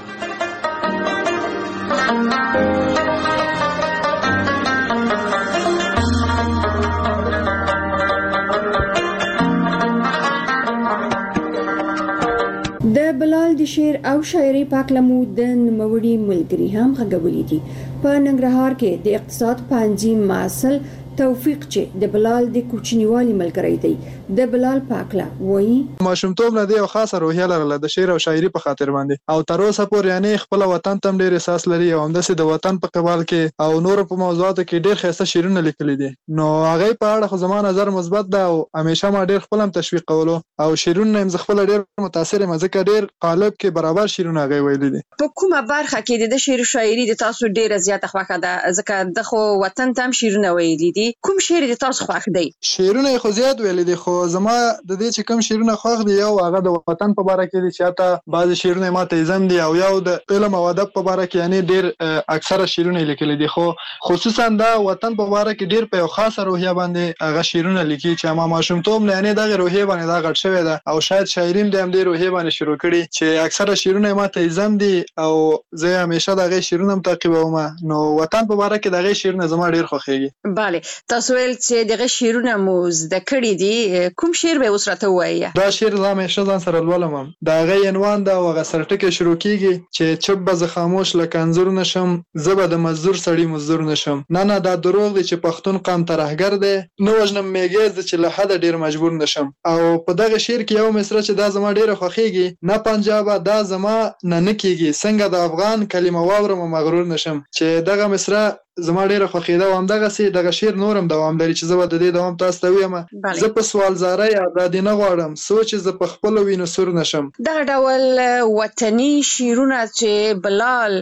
د بلال د شعر او شاعري پاکلمو د نوموړي ملګري هم غږولي دي. په ننګرهار کې د اقتصاد پوهنځي محصل توفیق چې د بلال د کوچنیوالي ملګری دی د بلال پاکله وایي ماشومتوب نه دی او خاصه روحیه لرله د شعر او شاعري په خاطر باندې او تر اوسه پورې یعنی خپل وطن تم ډېر احساس لري او همداسې د وطن په قبال کې او نور په موضوعاتو کې ډېر ښایسته شعرونه لیکلي دي نو هغه په اړه خو زما نظر مثبت ده او همیشه ما ډېر خپل هم تشویق کولو او شعرونه هم خپل ډېر متاثر یم ځکه ډېر قالب کې برابر شعرونه هغه ویلي دي. په کومه برخه کې د شعر شاعري د تاسو ډېره زیاته خوښه ده ځکه د خو وطن تم شعرونه ویلي دي کوم شعر د تاسو خوښ دی؟ شعرونه خو زیات ویلي دي خو زما د دې چې کوم شعرونه خوښ دي یو هغه د وطن په اړه کې دي چې حتی بعضی شعرونه ما ته زم دي او یو د علم او ادب په اړه کې یعنی ډېر اکثره شعرونه لیکلي دي خو خصوصا د وطن په اړه کې ډېر په خاصه روحیه باندې هغه شعرونه لیکي چې ما ماشومتوب نه یعنی دغه روحیه باندې دا غټ شوی ده او شاید شاعرین د هم دې روحیه باندې شروع کړي چې اکثره شعرونه ما ته زم دي او زه همیشه دغه شعرونه تعقیبوم نو وطن په اړه کې دغه شعرونه زما ډېر خوښیږي. bale تاسو ول چې دغه شعرونه مو زده کړی دي کوم شعر به اوس راته وایي؟ دا شعر زما همیشه ځان سره لولم دا هغه عنوان دا هغه سرټکه شروع کیږي چې چپ به زه خاموش لکه انځور نشم زه به د مزدور سړی مزدور نشم نه نه دا دروغ دی چې پښتون قام ترهګر دی نو وژنم میګز چې له حد ډیر مجبور نشم او په دغه شعر کې یو مصرع چې دا زما ډیره خوښیږي نه پنجاب دا زما نه نکیږي څنګه د افغان کلمه واورم مغرور نشم چې دغه مصرع زما ډیره خوښیده او همدغه سي دغه شعر نورم دوام لري چې زه به د دې دوام تاسو ته وایم زه په سوال زارۍ ازادي نه غواړم سوچ زه په خپل وینو سور نشم. دغه ډول وطني شعرونه چې بلال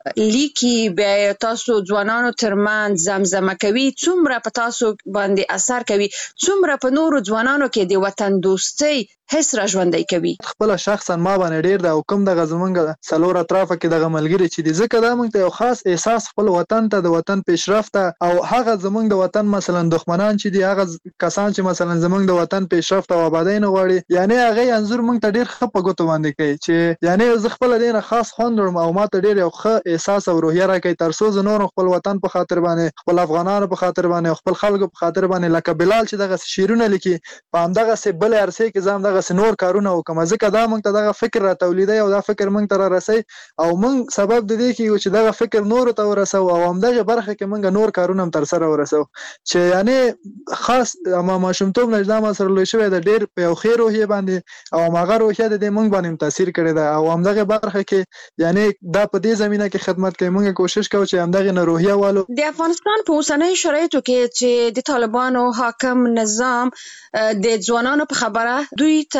لیکي بیا تاسو ځوانانو ترمن زمزمه کوي څومره په تاسو باندې اثر کوي څومره په نورو ځوانانو کې د وطن دوستۍ هیڅ را ژوندۍ کوي؟ خپل شخصا ما باندې ډیر د حکم د غزمنګ سلور اطرافه کې دغه ملګری چې د ځکه دا موږ ته یو خاص احساس خپل وطن ته د وطن پیشرفت او هغه زمونږ د وطن مثلا دښمنان چې دی هغه کسان چې مثلا زمونږ د وطن پیشرفت او آبادی نه غواړي یعنی هغه انزور موږ ته ډیر خپه غوته باندې کوي چې یعنی زه خپل دینه خاص خوندم او ما ته ډیر یو ښه احساس او روحیه راکوي تر څو زه نور خپل وطن په خاطر باندې خپل افغانانو په خاطر باندې خپل خلکو په خاطر باندې لکه بلال چې دغه شعرونه لیکي په همدغه سه بل ارسه کې ځم دغه نور کارونه وکم ځکه دا موږ ته دغه فکر را تولیدي او دا فکر موږ ته را رسي او موږ سبب د دې کې چې دغه فکر نور ته ورسو او همدغه برخه کې موږ نور کارونه تر سره ورسو چې یعنی خاص ما ماشومتوب نجدا ما سره لوي شوی د ډیر په یو خیر روحیه باندې او ماغه روحیه د موږ باندې تاثیر کړی دا او همدغه برخه کې یعنی دا په دې زمينه کې خدمت کوي موږ کوشش کوو چې همدغه نه روحیه والو د افغانستان په اوسنۍ شرایطو کې چې د طالبانو حاکم نظام د ځوانانو په خبره دوی ته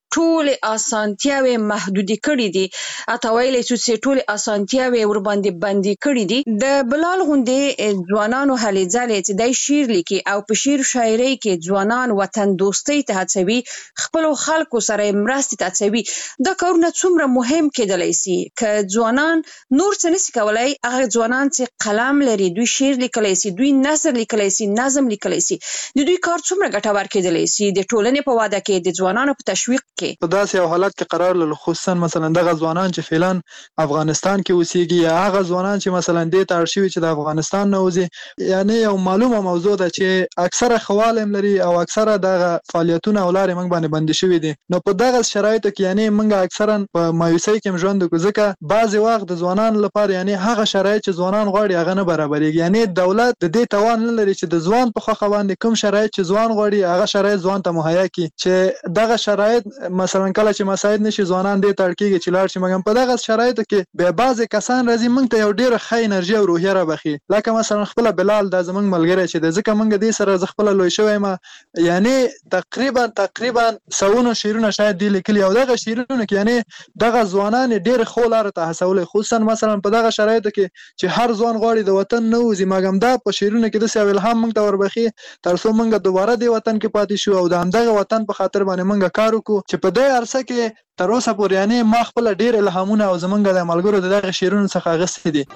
ټول اسانتیاوي محدودي کړې دي اته ویلې چې ټول اسانتیاوي ور باندې باندې کړې دي د بلال غوندې ځوانانو هلي ځلې چې د شعر لیکي او په شعر شاعري کې ځوانان وطن دوستۍ ته هڅوي خپل خلکو سره مرستې ته هڅوي دا کارونه څومره مهم کېدلی سي ک ځوانان نور څه نشي کولای هغه ځوانان چې قلم لري دوی شعر لیکلی سي دوی نثر لیکلی سي نظم لیکلی سي د دوی کار څومره ګټور کېدلی سي د ټولنې په واده کې د ځوانانو په تشویق کې په داسې یو حالت کې قرار لري خصوصا مثلا دغه ځوانان چې فعلا افغانستان کې اوسېږي یا هغه ځوانان چې مثلا د تار شوی چې د افغانستان نه وځي یعنی یو معلومه موضوع ده چې اکثره خوالم لري او اکثره دغه فعالیتونه او لارې موږ باندې بند شوي دي نو په دغه شرایطو کې یعنی موږ اکثرا په مایوسۍ کې ژوند کوو ځکه بعضې وخت د ځوانانو لپاره یعنی هغه شرایط چې ځوانان غواړي هغه نه برابرېږي یعنی دولت د دې توان نه لري چې د ځوان په خوښه باندې کوم شرایط چې ځوان غواړي هغه شرایط ځوان ته مهیا کړي چې دغه شرایط مثلا کله چې مساعد نشي ځوانان دې ته اړ کېږي چې لاړ شي مګر په دغه شرایطو کې بیا بعضې کسان راځي موږ ته یو ډېره ښه انرژي او روحیه رابخي لکه مثلا خپله بلال دا زموږ ملګری چې دی ځکه موږ دې سره زه خپله لوی شوی یم یعنی تقریبا تقریبا سوونه شعرونه شاید دې لیکلي او دغه شعرونه کې یعنی دغه ځوانان یې ډېرې ښو لارو ته هڅولی خصوصا مثلا په دغه شرایطو کې چې هر ځوان غواړي د وطن نه وځي مګر دا په شعرونو کې داسې یو الهام موږ ته وربخي تر څو موږ دوباره دې وطن کې پاتې شو او د همدغه وطن په خاطر باندې موږ کار وکړو چې په دې عرصه کې تر اوسه پورې یعنی ما خپله ډېر الهامونه او زموږ د ملګرو د دغه شعرونو څخه اخیستي دي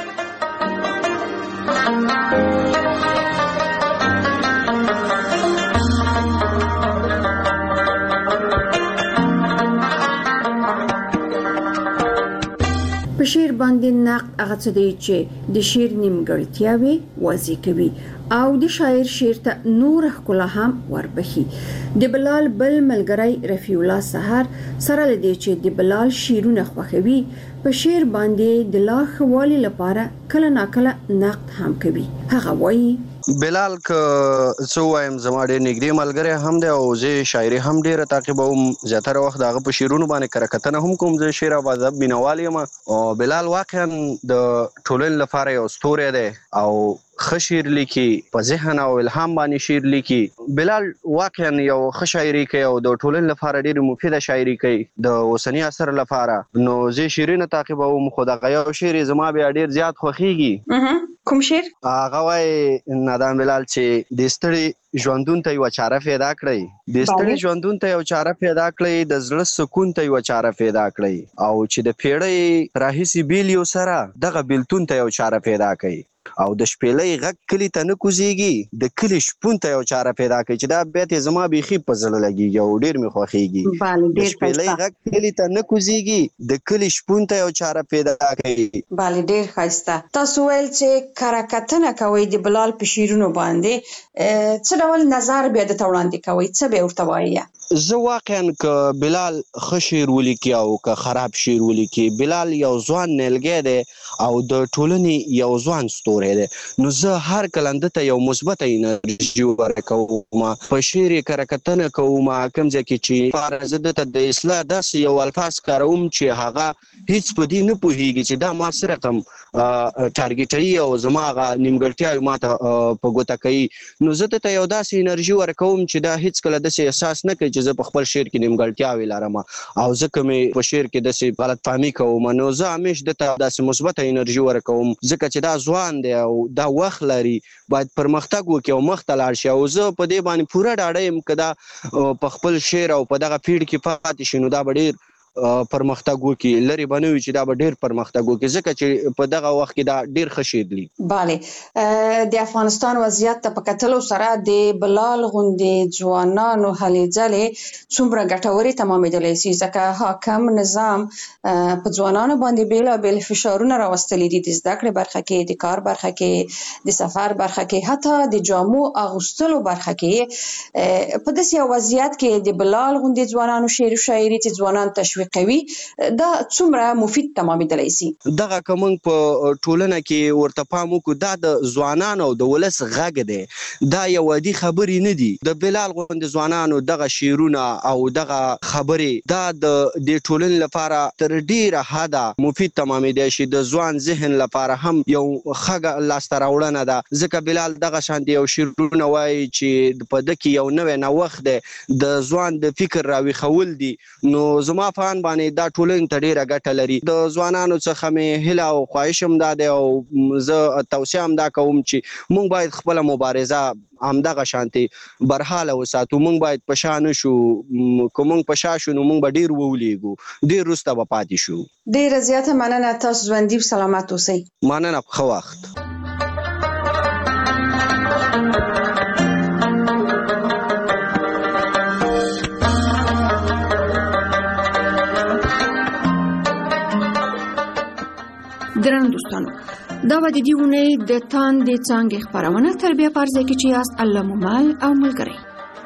په شعر باندې نقد هغه څه دی چې د شعر نیمګړتیاوې واضح کوي او د شاعر شعر ته نور ښکلا هم وربخي د بلال بل ملګری رفیع الله سحر سره لدی چې د بلال شعرونه خوښوي په شعر باندې د لا ښوالي لپاره کله ناکله نقد هم کوي هغه وایي بلال که څه وایم زما ډېر نږدې ملګری هم دی او زه شاعري هم ډېره تعقیبوم زیاتره وخت د هغه په شعرونو باندې کره کتنه هم کوم زه شعر او ادب مینوال یم او بلال واقعا د ټولنې لپاره یو ستوری دی او ښه شعر لیکي په ذهن او الهام باندې شعر لیکي بلال واقعا یو ښه شاعري کوي او د ټولنې لپاره ډېرې مفیده شاعري کوي د اوسني عصر لپاره نو زه شعرونه تعقیبوم خو دغه یو شعر زما بیا ډېر زیات خوښیږي کوم شعر هغه وایي نادان بلال چې د ستړي ژوندون ته یوه چاره پیدا کړئ د ستړي ژوندون ته یو چاره پیدا کړئ د زړه سکون ته یوه چاره پیدا کړئ او چې د پیړۍ راهیسې بیل یو سره دغه بیلتون ته یو چاره پیدا کړئ او د شپېلۍ غږ کلي ته نه کوزېږي د کلي شپون ته یو چاره پیدا کړئ چې دا بیت یې زما بیخي په زړه لګېږي او ډېر مې خوښېږي د شپېلۍ غږ کلي ته نه کوزېږي د کلي شپون ته یو چاره پیدا کړئ بله ډېر ښایسته تاسو ویل چې کره کتنه کوئ د بلال په شعرونو باندې څه ډول نظر بیا درته وړاندې کوئ څه به یې ورته وایي زه واقعا که بلال ښه شعر ولیکي او که خراب شعر ولیکي بلال یو ځوان نیلګی دی او د ټولنې یو ځوان ستوری دی نو زه هر کله ده ته یو مثبته انرژي ورکوم په شعر یې کره کتنه کوم کوم ځای کې چې زه ده ته د اصلاح داسې یو الفاظ کاروم چې هغه هیڅ په دې نه پوهېږي چې دا ما څه رقم ټارګېټوي او زما هغه نیمګړتیاوې ما ته په ګوته کوي نو زه ده ته یو داسې انرژي ورکوم چې دا هیڅکله داسې احساس نه کوي چې زه په خپل شعر کې نیمګړتیاوې لرم او ځکه مې په شعر کې داسې غلط فهمي کوم نو زه همیش ده ته داسې مثبته انرژي ورکوم ځکه چې دا ځوان دی او دا وخت لري باید پرمختګ وکړي او مخ ته لاړ شي او زه په دې باندې پوره ډاډه یم که دا په خپل شعر او په دغه فیلډ کې پاتې شي نو دا به ډېر پرمختګ وکړي لرې به نه وي چې دا به ډېر پرمختګ وکړي ځکه چې په دغه وخت کې دا ډېر ښه شعر لیکي بله د افغانستان وضعیت ته په کتلو سره د بلال غوندې ځوانانو هلې ځلې څومره ګټورې تمامېدلی سي ځکه حاکم نظام په ځوانانو باندې بېلابېل فشارونه راوستلي دي د زده کړې برخه کې د کار برخه کې د سفر برخه کې حتی د جامو اغوستلو برخه کې په داسې یو وضعیت کې د بلال غوندې ځوانانو شعر و شاعري چې ځوانان تشویق تطبیقوي دا څومره مفید تمامېدلی سي؟ دغه که موږ په ټولنه کې ورته پام وکړو دا د ځوانانو او د ولس غږ دی، دا یو عادي خبرې نه دي. د بلال غوندې ځوانانو دغه شعرونه او دغه خبرې دا د دې ټولنې لپاره تر ډیره حده مفید تمامېدی شي. د ځوان ذهن لپاره هم یو ښه لاسته راوړنه ده، ځکه بلال دغه شانتې یو شعرونه وایي چې په ده کې یو نوی نوښت دی، د ځوان د فکر راویښول دي. نو زما په اند باندې دا ټولنې ته ډیره ګټه لري. د ځوانانو څخه مې هیله او خواهش هم دا دی او زه توصیه هم دا کوم چې موږ باید خپله مبارزه همدغه شانتې برحاله وساتو. موږ باید په شا نه شو، که موږ په شا شو نو موږ به ډیر وولېږو، ډیر وروسته به پاتې شو. ډیره زیاته مننه، تاسو ژوندي سلامت اوسئ. مننه، ښه وخت. درنو دوستانو، دا و د دې اونۍ د تاندې څانګې خپرونه تر بیا په هر ځای کې چې یاست الله مو مل او ملګری.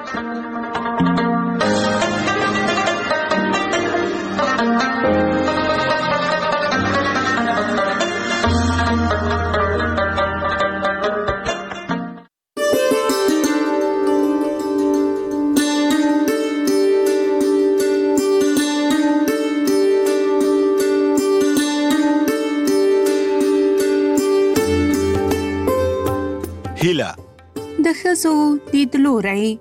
هیله د ښځو لیدلوری.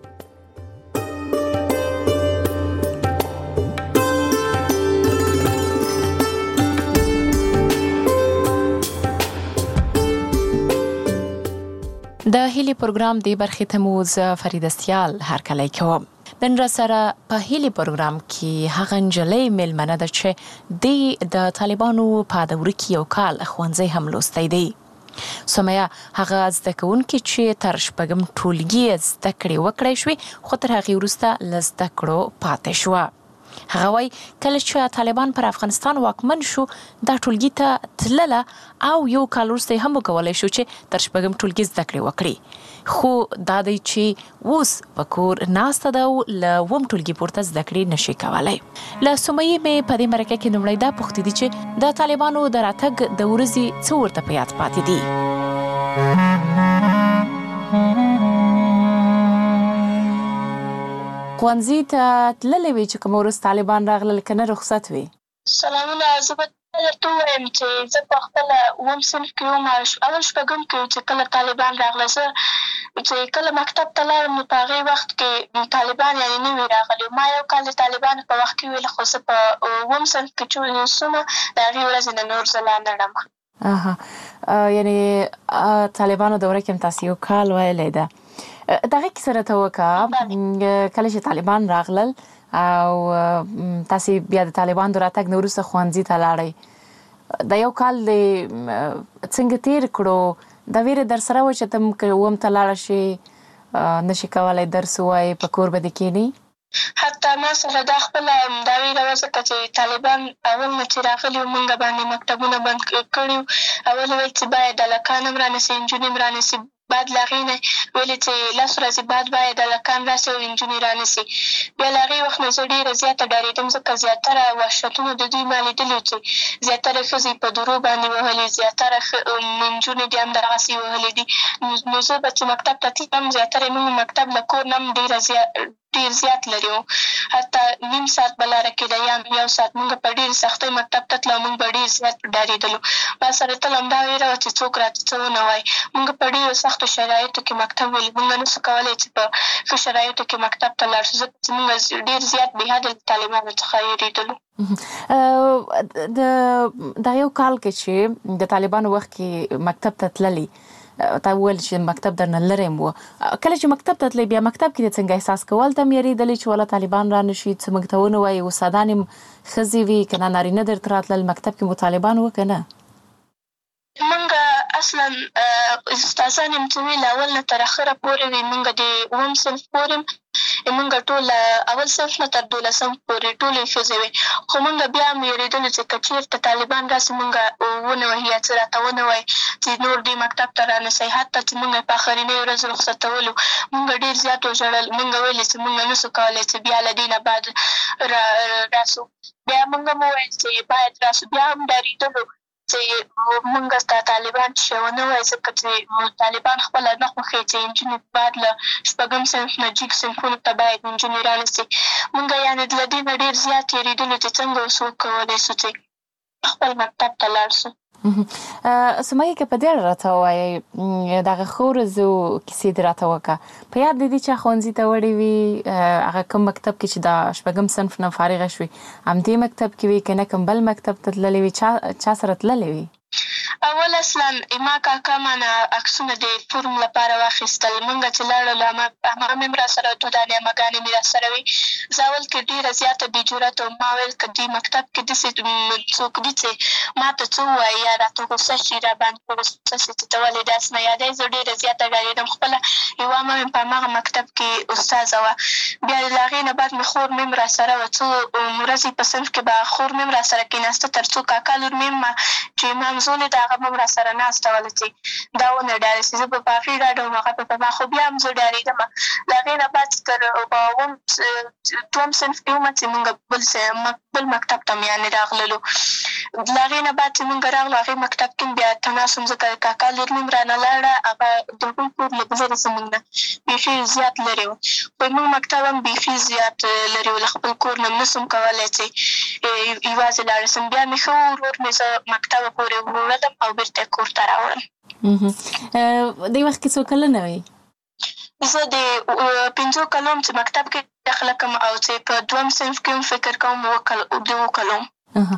د هیلي پروګرام دی برخې ته مو زه فریده سیال هرکلی کوم. نن را سره په هیلي پروګرام کې هغه نجلۍ میلمنه ده چې د طالبانو په دوره کې یو کال ښوونځی هم لوستی دی. سمیه هغه زده کوونکې چې تر شپږم ټولګي زده کړې وکړی شوې، خو تر هغې وروسته له زده کړو پاتې شوه. هغه وایي کله چې طالبان پر افغانستان واکمن شو دا ټولګي ته تلله او یو کال وروسته یې هم وکولی شو چې تر شپږم ټولګي زده کړې وکړي، خو دا دی چې اوس په کور ناسته ده او له اووم ټولګي پورته زده کړې نشي کولی. له سمیې مې په دې مرکه کې لومړی دا پوښتې دي چې د طالبانو د راتګ د ورځې څه ورته په یاد پاتې دي. ښوونځي ته تللی وې چې کوم وروسته طالبان راغلل که نه رخصت وې؟ سلامونه، زه به درته ووایم چې زه په خپله اووم صنف کې وم، اول شپږم کې چې کله طالبان راغله. زه چې کله مکتب ته لاړم نو په هغې وخت کې طالبان یعنې نه وي راغلي. ما یو کال د طالبانو په وخت کې ویل، خو زه په اووم صنف کې چې سومه د هغې ورځې نه نور زه لا نه ډمه. اها، یعنې طالبانو دوره کې هم تاسې یو کال ویلی ده. دغه کیسه راته وکړه، کله چې طالبان راغلل او تاسې بیا د طالبان د راتګ نه وروسته ښوونځي ته لاړئ، دا یو کال دې څنګه تېر کړو؟ دا ویره در سره وه چې ته که اووم ته لاړه شې نشي کولی درس ووایې، په کور به دې کښېنې؟ حتی ما سره دا خپله دا ویره وه، ځکه چې طالبان اول نه چې راغلي وو موږ باندې مکتبونه بند کړي وو. اول ویل چې باید هلکان هم رانیسي، نجونې هم رانیسي. بعد له هغې نه ویلې چې لس ورځې بعد باید هلکان راسي او نجونې رانیسي. بیا له هغې وخت نه زه ډېره زیاته ډارېدم، ځکه زیاتره وحشتونه د دوی ما لیدلي وو چې زیاتره ښځې په درو باندې وهلې، زیاتره نجونې دې هم دغسې وهلې دي. نو زه به چې مکتب ته تلم، زیاتره یې موږ مکتب له کور نه هم ډېره زیات ډېر زیات لرې وو، حتی نیم ساعت به لاره کېده یا یو ساعت. موږ په ډېرې سختۍ مکتب ته تلو، موږ به ډېر زیات ډارېدلو. ما سره تل همدا ویره وه چې څوک راته څه ونه وایي. موږ په ډېرو سختو شرایطو کې مکتب ولي، موږ نسو کولی چې په ښه شرایطو کې مکتب ته لاړ شو، ځکه چې موږ ډېر زیات بې حده له طالبانو څخه وېرېدلو. د دا یو کال کې چې د طالبانو وخت کې مکتب ته تللي، تا وویل چې مکتب درنه لرې هم وه، کله چې مکتب ته تللی بیا مکتب کې دې څنګه احساس کوه؟ هلته هم یېرېدلې چې والا طالبان را نه شي، څه موږ ته ونه وایي؟ استادان هم ښځې وي که نه نارینه درته راتلل؟ مکتب کې مو طالبان وه که نه؟ موږ اصلا استادان یم چې وي له اول نه تر اخره پورې وي، موږ د اووم صنف پورې موږ ټول اول صنف نه تر دولسم پورې ټولې ښځې وې، خو موږ بیا هم وېرېدلو چې که چېرته طالبان راسي موږ ونه وهي یا څه راته ونه وایي چې نور دې مکتب ته رانسئ. حتی چې موږ په آخرنۍ ورځ رخصتولو موږ ډېر زیات وژړل. موږ ویلې چې موږ نسو کولی چې بیا له دې نه بعد را راسو. بیا موږ هم وویل چې باید راسو. بیا هم ډارېدلو چې موږ ته طالبان چې ونه وایي، ځکه چې طالبان خپله نه خوښوي چې نجونې باید له شپږم صنف نه جګ صنفونو ته باید نجونې رانسي. موږ یعنې له دې نه ډېر زیات تېرېدلو چې څنګه اوس وکولی سو چې خپل مکتب ته لاړ سو. سمیه که په دې اړه راته ووایې دغه ښو ورځو کیسې دې راته وکړه. په یاد دې دي چې ښوونځي ته وړې وي، هغه کوم مکتب کې چې د شپږم صنف نه فارغه شوې همدې مکتب کې وي که نه کوم بل مکتب ته تللې وي؟ چا چا سره تللې وي؟ اول اصلا اما کاکا مانه عکسونه د فورم لپاره واخیستل. موږ چې لاړو هماغه مې هم راسره دوه دانې اماګانې مې راسره وي. زه اول کې ډېره زیاته بې جرأته وم. ما ویل که دې مکتب کې داسې څوک دي چې ما ته څه ووایي یا راته غوسه شي، را باندې په غوسه شي چې ته ولې داسې نه یادوې. زه ډېره زیاته ډارېدم. خپله یوه مه مې په هماغه مکتب کې استاذه وه. بیا له هغې نه بعد مې خور مې هم راسره وه. څو ورځې په صنف کې به خور مې هم راسره کېناسته تر څو کاکا لور مې هم چې مامزولې د هغه به هم راسره ناسته وله چې دا ونه ډارې شي. زه به په هغې ډاډه وم، هغه به په ما. خو بیا هم زه ډارېدم. له هغې نه بعد تر په اووم دوهم صنف کې ومه چې موږ بل بل مکتب ته مې یعنې راغللو. له هغې نه بعد چې موږ راغلو هغې مکتب کې بیا تناس وم، ځکه کاکا لور مې هم رانه لاړه. هغه د هغوی کور لږ لرې زموږ نه بیخي زیات لرې و. خو زموږ مکتب هم بیخي زیات لرې و. له خپل کور نه نسم کولی چې یوازې لاړه سم. بیا مې ښه ورور مې زه مکتبه پورې وړلم او بېرته یې کور ته راوړم. دې وخت کې څو کلنه وې؟ زه د پنځو کلو م چې مکتب کې داخله کړم او چې په دوهم صنف کې هم فکر کوم د اوو کلو م.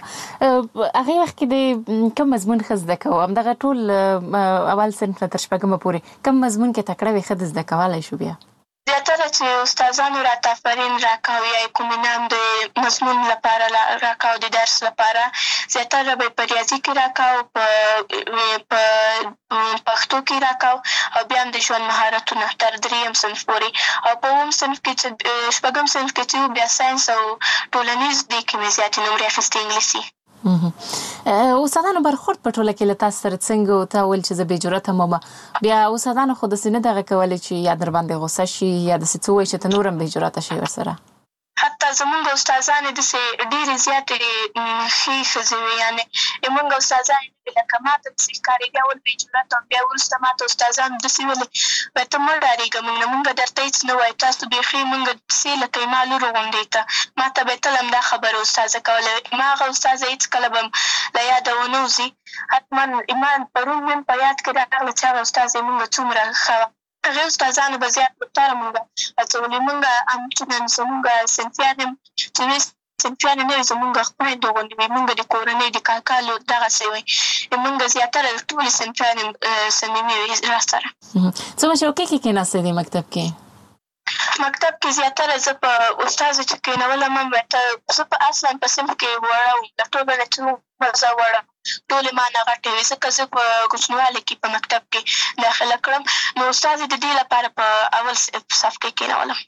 هغې وخت کې د کوم مضمون ښه زده کوو؟ همدغه ټول اول صنف نه تر شپږمه پورې کوم مضمون کې تکړه وې ښه د زده کولی شو؟ بیا زیاتره چې استادانو راته آفرین راکاو یا کوم انعام د مضمون لپاره راکاو د درس لپاره، زیاتره به په ریاضي کې راکاو، په پښتو کې راکاو او بیا هم د ژوند مهارتونه تر درېیم صنف پورې. او په اووم صنف کې چې شپږم صنف کې چې بیا ساینس او ټولنیز دې کې مې زیاتې نمرې اخیستې انګلیسي. استادانو برخورد په ټوله کې له تاسو سره څنګه و؟ ته ویل چې زه بې جرأته وم، بیا استادانو خو داسې نه دغه کولی چې یا در باندې غوسه شي یا داسې څه ووایي چې ته نور هم بې جرأته شي ورسره؟ حتی زمونږ استادانې داسې ډېرې زیاتې ښې ښځې وې. یعنې زمونږ استادانې لکه ما ته داسې ښکارېدې اول بې جرأته وم، بیا وروسته ما ته استادانو داسې ویلې وایي ته مه ډارېږه، موږ نه موږ درته هېڅ نه وایو، تاسو بیخي موږ داسې لکه زما لور غوندې ته. ما ته به یې تل همدا خبره استاذه کوله. ما هغه استاذه هېڅکله به م له یاده ونه وځي. حتما ایمان پرون مې په یاد کې راغله چې هغه استاذه یې موږ څومره ښه وه. هغې استادانو به زیات محترم موږ هڅولې. موږ همچنان زموږ صنفیان هم چې وې صنفیان نه وي زموږ خویندو غوندې وي. موږ د کورنۍ د کاکا لور دغسې وي. موږ زیاتره ټولې صنفیان هم صمیمي وي راسره. څومره چوکۍ کې کېناستې دې مکتب کې؟ مکتب کې زیاتره زه په استازو چې کېنولم هم زه په اصلا په صنف کې وړه وم، د ټولو نه چې زه وړه ټولې ما نه غټې وې، ځکه زه په کوچنیوالي کې په مکتب کې داخله کړم. نو استازې د دې لپاره په اول صف کې کېنولم.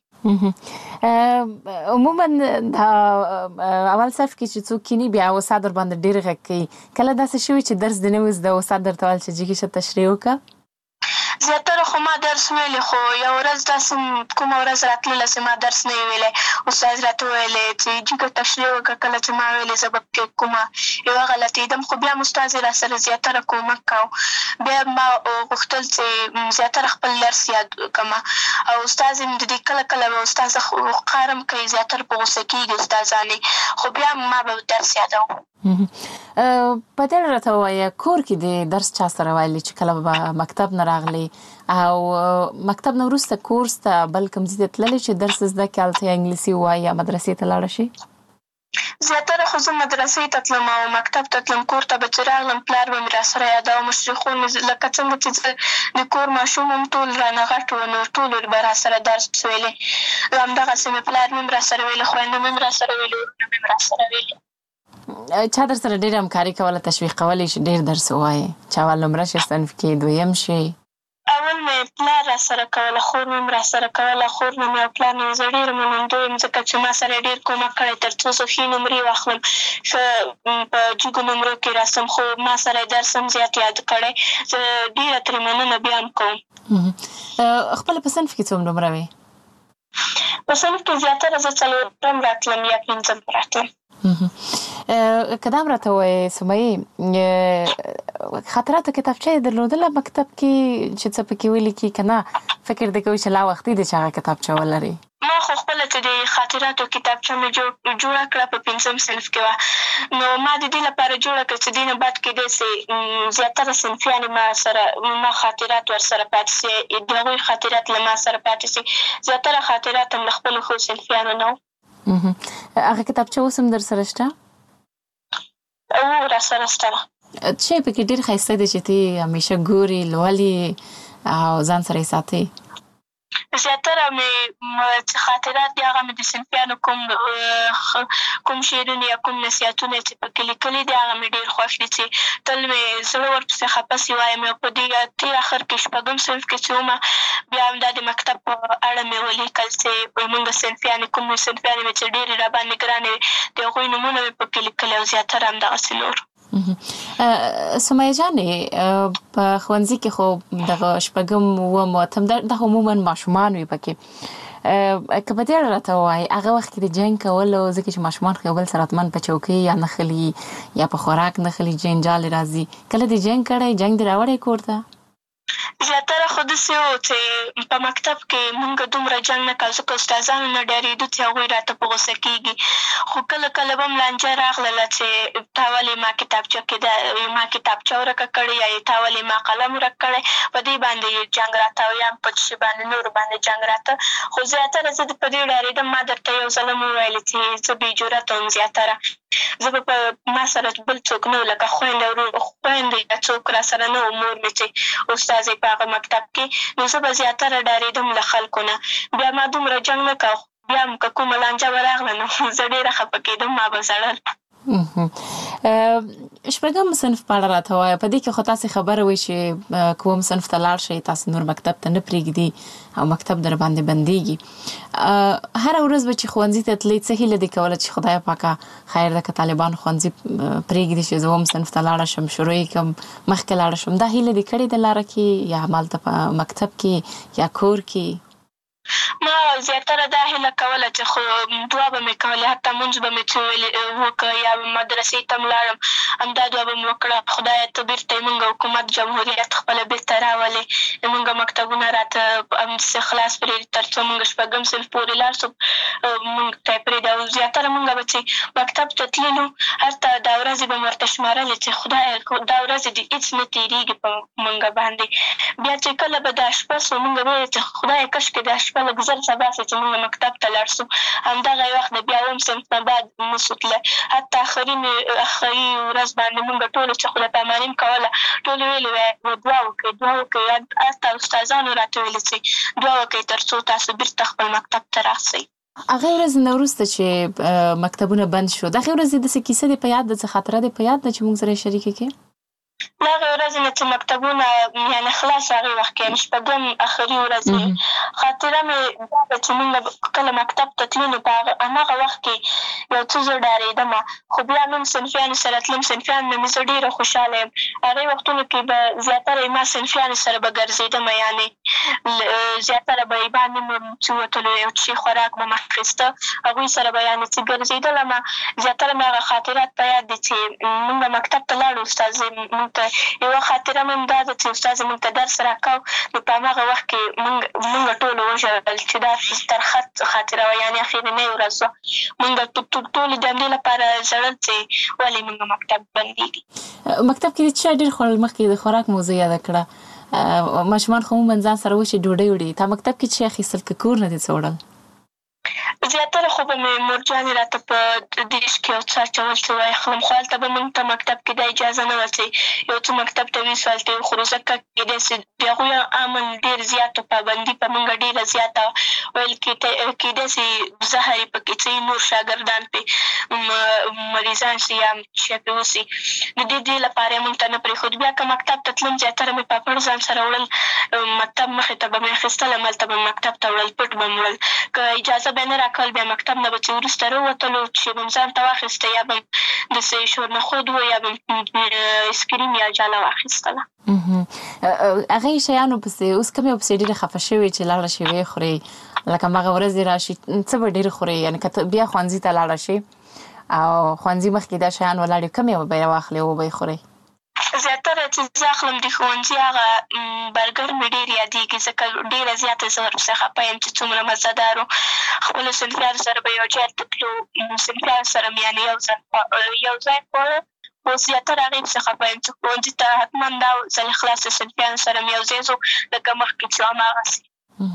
عموما د اول صف کې چې څوک کینی بیا استاد ور باندې ډېر غږ کوي. کله داسې شوي چې درس دې نه وي زده استاد درته ویل چې جګې شه تشریح وکړه؟ زیاتره خو ما درس ویلی، خو یو ورځ داسې کومه ورځ راتلله چې ما درس نه وي ویلی. استاد راته ویلی چې جګه تشریح وکړه. کله چې ما ویلې زه به پکې کومه یوه غلطېدم، خو بیا م استاد یې راسره زیاتره کومک کوو. بیا ما غوښتل چې زیاتره خپل درس یاد کړمه. او استاد یې د دې کله کله به استاذه قهر هم کوي، زیاتره په غوسه کېږي استادانې، خو بیا ما به درس یادوم. په دې راته ووایه کور کې د درس چا سره ویلي چې کله به مکتب نه راغلی او مکتب نه وروسته کورس ته بل کوم ځای ته تللی چې درس زده کړې هلته یا انګلیسي ووایي یا مدرسې ته لاړه شي؟ زیاتره خو زه مدرسې ته تلم او مکتب ته تلم. کور ته به چې راغلم پلار به مې راسره یاداوه، مشرقون مې لکه څنګه چې زه د کور ماشوم هم ټول رانه غټ وو، نو ټولو به راسره درس ویلی. همدغسې مې پلار مې هم راسره ویلی، خویندو مې هم راسره ویلي، ورونه مې هم راسره ویلي. چا در سره ډېره همکاري کوله، تشویق کولی چې ډېر درس ووایې؟ چې اول نمره شي صنف کې دویم شي؟ اول مې پلار را سره کوله، خور مې را سره کوله. خور مې او پلار مې زه ډېره منندوی یم ځکه چې ما سره ډېر کومک کړی تر څو زه ښې نمرې واخلم، ښه په جګو نمرو کې راسم. خو ما سره یې درس هم زیات یاد کړی. زه ډېره ترې مننه بیا هم کوم. خپله په صنف کې څومره نمره وې؟ په صنف کې زیاتره زه څلورم راتلم یا پنځم راتلم. که دا هم راته ووایې سمیې، خاطراتو کتابچه یې درلودله مکتب کې چې څه پکې ولیکي که نه فکر دې کوي چې لا وختي دی چې هغه کتابچه ولري؟ ما خو خپله چې د خاطراتو کتابچه مې جوړه کړه په پنځم صنف کې وه. نو ما د دې لپاره جوړه کړه چې دې نه بعد کېدای سي زیاتره صنفیانې ما سره ما خاطرات ورسره پاتې سي، د هغوی خاطرات له ما سره پاتې سي. زیاتره خاطرات هم له خپلو ښو صنفیانو نه وو. هغه کتابچه اوس هم در سره شته؟ او را سره شته. څه پکې ډېر ښایسته دی چې ته همیشه ګورې، لولې او ځان سره یې ساتې؟ زیاتره مې خاطرات دي هغه مې د صنفیانو کوم کوم شعرونه یا کوم نصیحتونه چې پکې لیکلي دي هغه مې ډېر خوښ دي چې تل مې زړه ورپسې خفه سي وایم. او په دې تېر اخر کې شپږم صنف کې چې ومه بیا هم دا د مکتب په اړه مې ولیکل چې زموږ صنفیانې کوم صنفیانې مې چې ډېرې راباندې ګرانې وې د هغوی نومونه مې پکې لیکلي او زیاتره همدغسې نور. سمیه جانې، په ښوونځي کې خو دغه شپږم اووم اتم دا عموما ماشومان وي پکې، که په دې اړه راته ووایې هغه وخت کې د جنګ کولو، ځکه چې ماشومان خو یو بل سره حتما په چوکۍ یا نښلي یا په خوراک نښلي، جنجال راځي، کله دې جنګ کړی؟ جنګ دې راوړی کور ته؟ زیاتره خو داسې وو چې په مکتب کې مونږ دومره جنګ نه کوو ځکه استادانو نه ډارېدو چې هغوی راته په غوسه کېږي. خو کله کله به هم لانجه راغلله چې تا ولې ما کتابچه کې دا ما کتابچه ورکه کړې یا تا ولې ما قلم ورک کړی، په دې باندې جنګ راته او یا په څه شي باندې نورو باندې جنګ راته. خو زیاتره زه په دې ډارېدم. ما درته یو ځل هم وویلې چې زه بې جرأته وم. زیاتره زه به په ما سره بل څوک نه و لکه خویندې ورور خویندې یا څوک را سره نه و، مور مې چې استاذ په هغه مکتب کې، نو زه به زیاتره ډارېدم له خلکو نه. بیا ما دومره جنګ نه کوه، بیا هم که کومه لانجه به راغله نو زه ډېره خفه کېدم، ما به ژړل. شپږم صنف په اړه راته ووایه. په دې کې خو تاسې خبره وایي چې کوم صنف ته لاړ شئ تاسې نور مکتب ته نه پرېږدي او مکتب در باندې بندېږي. هره ورځ به چې ښوونځي ته تلئ څه هیله دې کوله چې خدای پاکه خیر ده که طالبان ښوونځي پرېږدي چې زه اووم صنف ته لاړه شم، شروع یې کړم، مخکې لاړه شم؟ دا هیله دې کړې ده لاره کې یا همالته په مکتب کې یا کور کې؟ ما زیاتره دا هیله کوله چې خو دعا به مې کولې، حتی مونځ به مې څه وکړه یا مدرسې ته م لاړم، همدا دعا به مې وکړه خدایه ته بېرته یې مونږ حکومت جمهوریت خپله بېرته راولې، مونږ مکتبونه راته همداسې خلاص پرېږدي تر څو مونږ شپږم صنف پورې لاړ شو مونږ ته یې پرېږدي. او زیاتره مونږ به چې مکتب ته تللو هلته دا ورځې به مې ورته شمارلې چې خدایه دا ورځې دې هېڅ نه تېرېږي په مونږ باندې. بیا چې کله به دا شپه سو مونږ به ویل چې خدایه کاشکې دا شپه لږ زر سبا سي چې مونږ مکتب ته لاړ سو. همدغه یې وخت د بیا اووم صنف نه بعد نسو تللی، حتی آخري آخري ورځ باندې مونږ ټولو چې خدای پاماني م کوله ټولو ویلې وی دعا وکړئ دعا وکړئ، حتی استادانو راته ویلې چې دعا وکړئ تر څو تاسو بېرته خپل مکتب ته راسئ. هغې ورځې نه وروسته چې مکتبونه بند شو، د هغې ورځې داسې کیسه دې په یاد ده، څه خاطره دې په یاد ده چې مونږ سره یې شریکه کړې؟ له هغې ورځې نه چې مکتبونه یعنې خلاص هغې وخت کې یعنې شپږم آخري ورځ خاطره مې دا ده چې مونږ کله مکتب ته تلو نو په هماغه وخت کې یو څه زه ډارېدم، خو بیا مې هم صنفیانو سره تلم، صنفیانو نه مې زه ډېره خوشحاله یم. هغې وختونو کې به زیاتره ما صنفیانو سره به ګرځېدم، یعنې زیاتره به یې باندې مې چې وتلو یو څه خوراک به مې اخېسته، هغوی سره به یعنې چې ګرځېدلم. زیاتره مې هغه خاطرات په یاد دي چې مونږ مکتب ته لاړو، استاد مونږ ته یوه خاطره مې هم دا ده چې استاد مونږ ته درس راکاو نو په هماغه وخت کې مونږ مونږ ټولو وژړل چې دا ترخه خاطره وه، یعنې اخرنۍ ورځ وه. مونږ ټولې د همدې لپاره ژړل چې ولې مونږ مکتب بندېږي. مکتب کې د چا ډېر خوړل؟ مخکې د خوراک موضوع یاده کړه، ماشومان خو عموما ځان سره وشي ډوډۍ وړي، تا مکتب کې چې اخیستل که کور نه دې څه وړل؟ زیاتره خو به مې مورجانې راته په دیش کې یو څه اچول څه وایي خلم خو هلته به موږ ته مکتب کې دا اجازه نه وه چې یو څه مکتب ته ویسو هلته وخورو ځکه کېدای سي د هغوی امن ډېر زیات پابندي په موږ ډېره زیاته ویل کېدای سي زهر یې پکې څه نور شاګردان پې مریضان سي یا شی پې وسي د دې دې لپاره یې موږ ته نه پرېښود. بیا که مکتب ته تلم زیاتره مې پاپړ ځان سره وړل مکتب مخې ته به مې اخېستل هملته به مکتب ته وړل پټ به م وړل که اجازه به یې نه راکول بیا مکتب نه به چې وروسته راووتلو چې به م ځان ته واخېسته یا به م داسې شورنخود و یا به م اسکریم یا جاله واخېستله. هغې شیانو پسې اوس کوم یو پسې ډېرې خفه شوې چې لاړه شي ویې خورې لکه هماغه ورځې راشي څه به ډېر خورې یعنې که ته بیا ښوونځي ته لاړه شي او ښوونځي مخکې دا شیان ولاړې کوم یو به یې واخلې او به یې خورې؟ زیاتره چې زه اخلم د ښوونځي هغه برګر مې ډېر یادېږي ځکه ډېره زیاته زه ورپسې خفه یم چې څومره مزهدار و. خپلو صنفیانو سره به یو ځای ته تلو صنفیانو سره مې یعنې یو ځای یو ځای خواړه خو زیاتره هغې پسې خفه یم چې ښوونځي ته حتما دا ځل خلاص صنفیانو سره مې یو ځای ځو لکه مخکې چې هماغسې.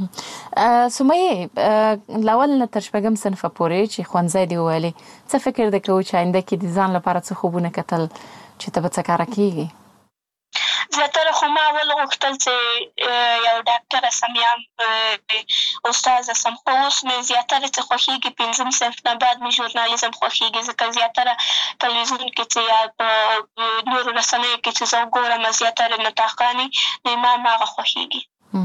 سمیې له اول نه تر شپږم صنفه پورې چې ښوونځی دې وویلې څه فکر دې کوو چې آینده کې د ځان لپاره څه خوبونه کتل چې ته به څه کاره کېږي؟ زیاتره خو ما اول غوښتل چې یو ډاکټره سم یا استاذه سم خو اوس مې زیاتره چې خوښېږي پنځم صنف نه بعد مې ژورنالیزم خوښېږي ځکه زیاتره تلویزیون کې چې یا په نورو رسنیو کې چې زه وګورم زیاتره نطاقانې نو ما هماغه خوښېږي.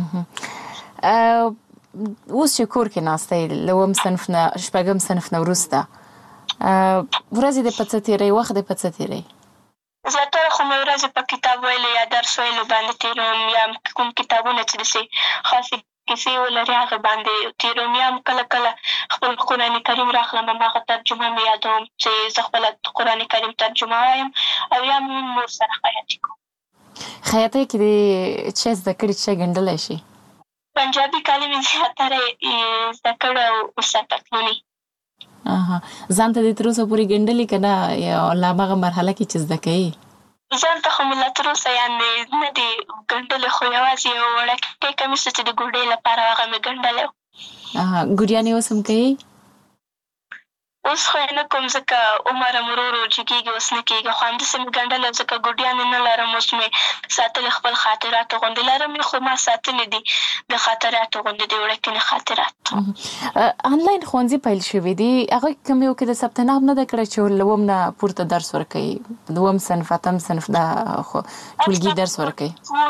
اوس چې کور کې ناسته یې له اووم صنف نه شپږم صنف نه وروسته ورځې دې په څه تېروې وخت دې په څه تېروې؟ زیاتره خو مې ورځې په کتاب ویلو یا درس ویلو باندې تېروم یا کوم کتابونه چې داسې خاصې کیسې ولري هغه باندې تېروم یا هم کله کله خپل قرآن کریم راخلم هماغه ترجمه مې یادوم چې زه خپله قرآن کریم ترجمه وایم او یا مې مور سره خیاطي کوم. خیاطۍ کې دې څه زده کړي چې ګنډلی شي؟ پنجابي کالي مې زیاتره زده کړی او اوس پتلونې. ځان ته دې تر اوسه پورې ګنډلي که نه یا لا هماغه مرحله کې چې زده کوې؟ ځان ته خو مې لا تر اوسه یعنې نه دي ګنډلې خو یوازې یو وړوکی کمیس چې د ګوډۍ لپاره هغه مې ګنډلی و. ګوډیانې اوس هم کوې؟ اوس خو یې نه کوم ځکه عمر هم ورو ورو جګېږي اوس نه کېږي خو همداسې مې ګنډلی ځکه ګوډیانې نه لرم اوس مې ساتلې خپل خاطراتو غوندې لرم خو ما ساتلې دي د خاطراتو غوندې د وړکینې خاطرات. آنلاین ښوونځي پیل شوي دي هغوی کوم یو کې د ثبت نام نه ده کړی چې له اووم نه پورته درس ورکوي دوم صنف اتم صنف دا ټولګي درس ورکوي؟